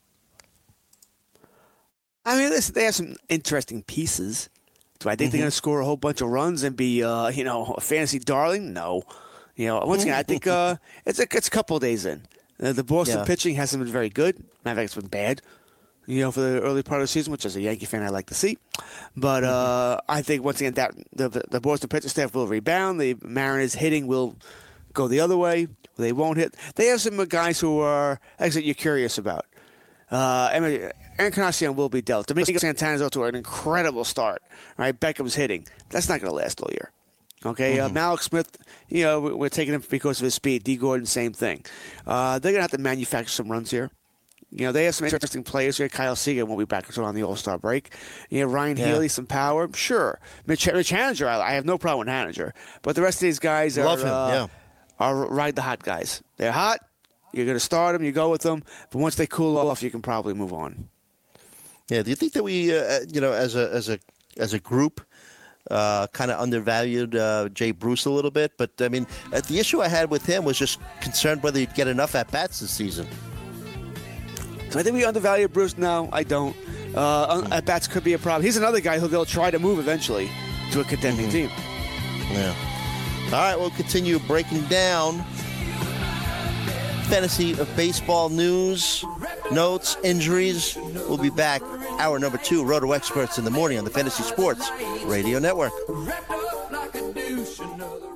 I mean, listen, they have some interesting pieces. Do I think Mm-hmm. they're going to score a whole bunch of runs and be, uh, you know, a fantasy darling? No. You know, once again, I think uh, it's a it's a couple of days in. Uh, the Boston Yeah. pitching hasn't been very good. Matter of fact, it's been bad. You know, for the early part of the season, which as a Yankee fan I like to see. But uh, I think once again that the the Boston pitching staff will rebound. The Mariners hitting will go the other way. They won't hit. They have some guys who are actually you're curious about. Uh, Aaron Encarnacion will be dealt. Domingo Santana's out to an incredible start. Right, Beckham's hitting. That's not going to last all year. Okay, mm-hmm. uh, Malik Smith, you know, we're taking him because of his speed. D. Gordon, same thing. Uh, they're going to have to manufacture some runs here. You know, they have some interesting players here. Kyle Seager will be back on the All-Star break. You know, Ryan yeah. Healy, some power. Sure. Mitch, Mitch Haniger, I, I have no problem with Haniger. But the rest of these guys are, Love him, uh, yeah. are ride the hot guys. They're hot. You're going to start them. You go with them. But once they cool off, you can probably move on. Yeah. Do you think that we, uh, you know, as a as a as a group, uh, kind of undervalued uh, Jay Bruce a little bit? But I mean, uh, the issue I had with him was just concerned whether he'd get enough at bats this season. So I think we undervalue Bruce. No, I don't. Uh, at bats could be a problem. He's another guy who they'll try to move eventually to a contending mm-hmm. team. Yeah. All right, we'll continue breaking down fantasy of baseball news, notes, injuries. We'll be back hour number two, Roto Experts in the morning on the Fantasy Sports Radio Network. Wrapped up like a douche, another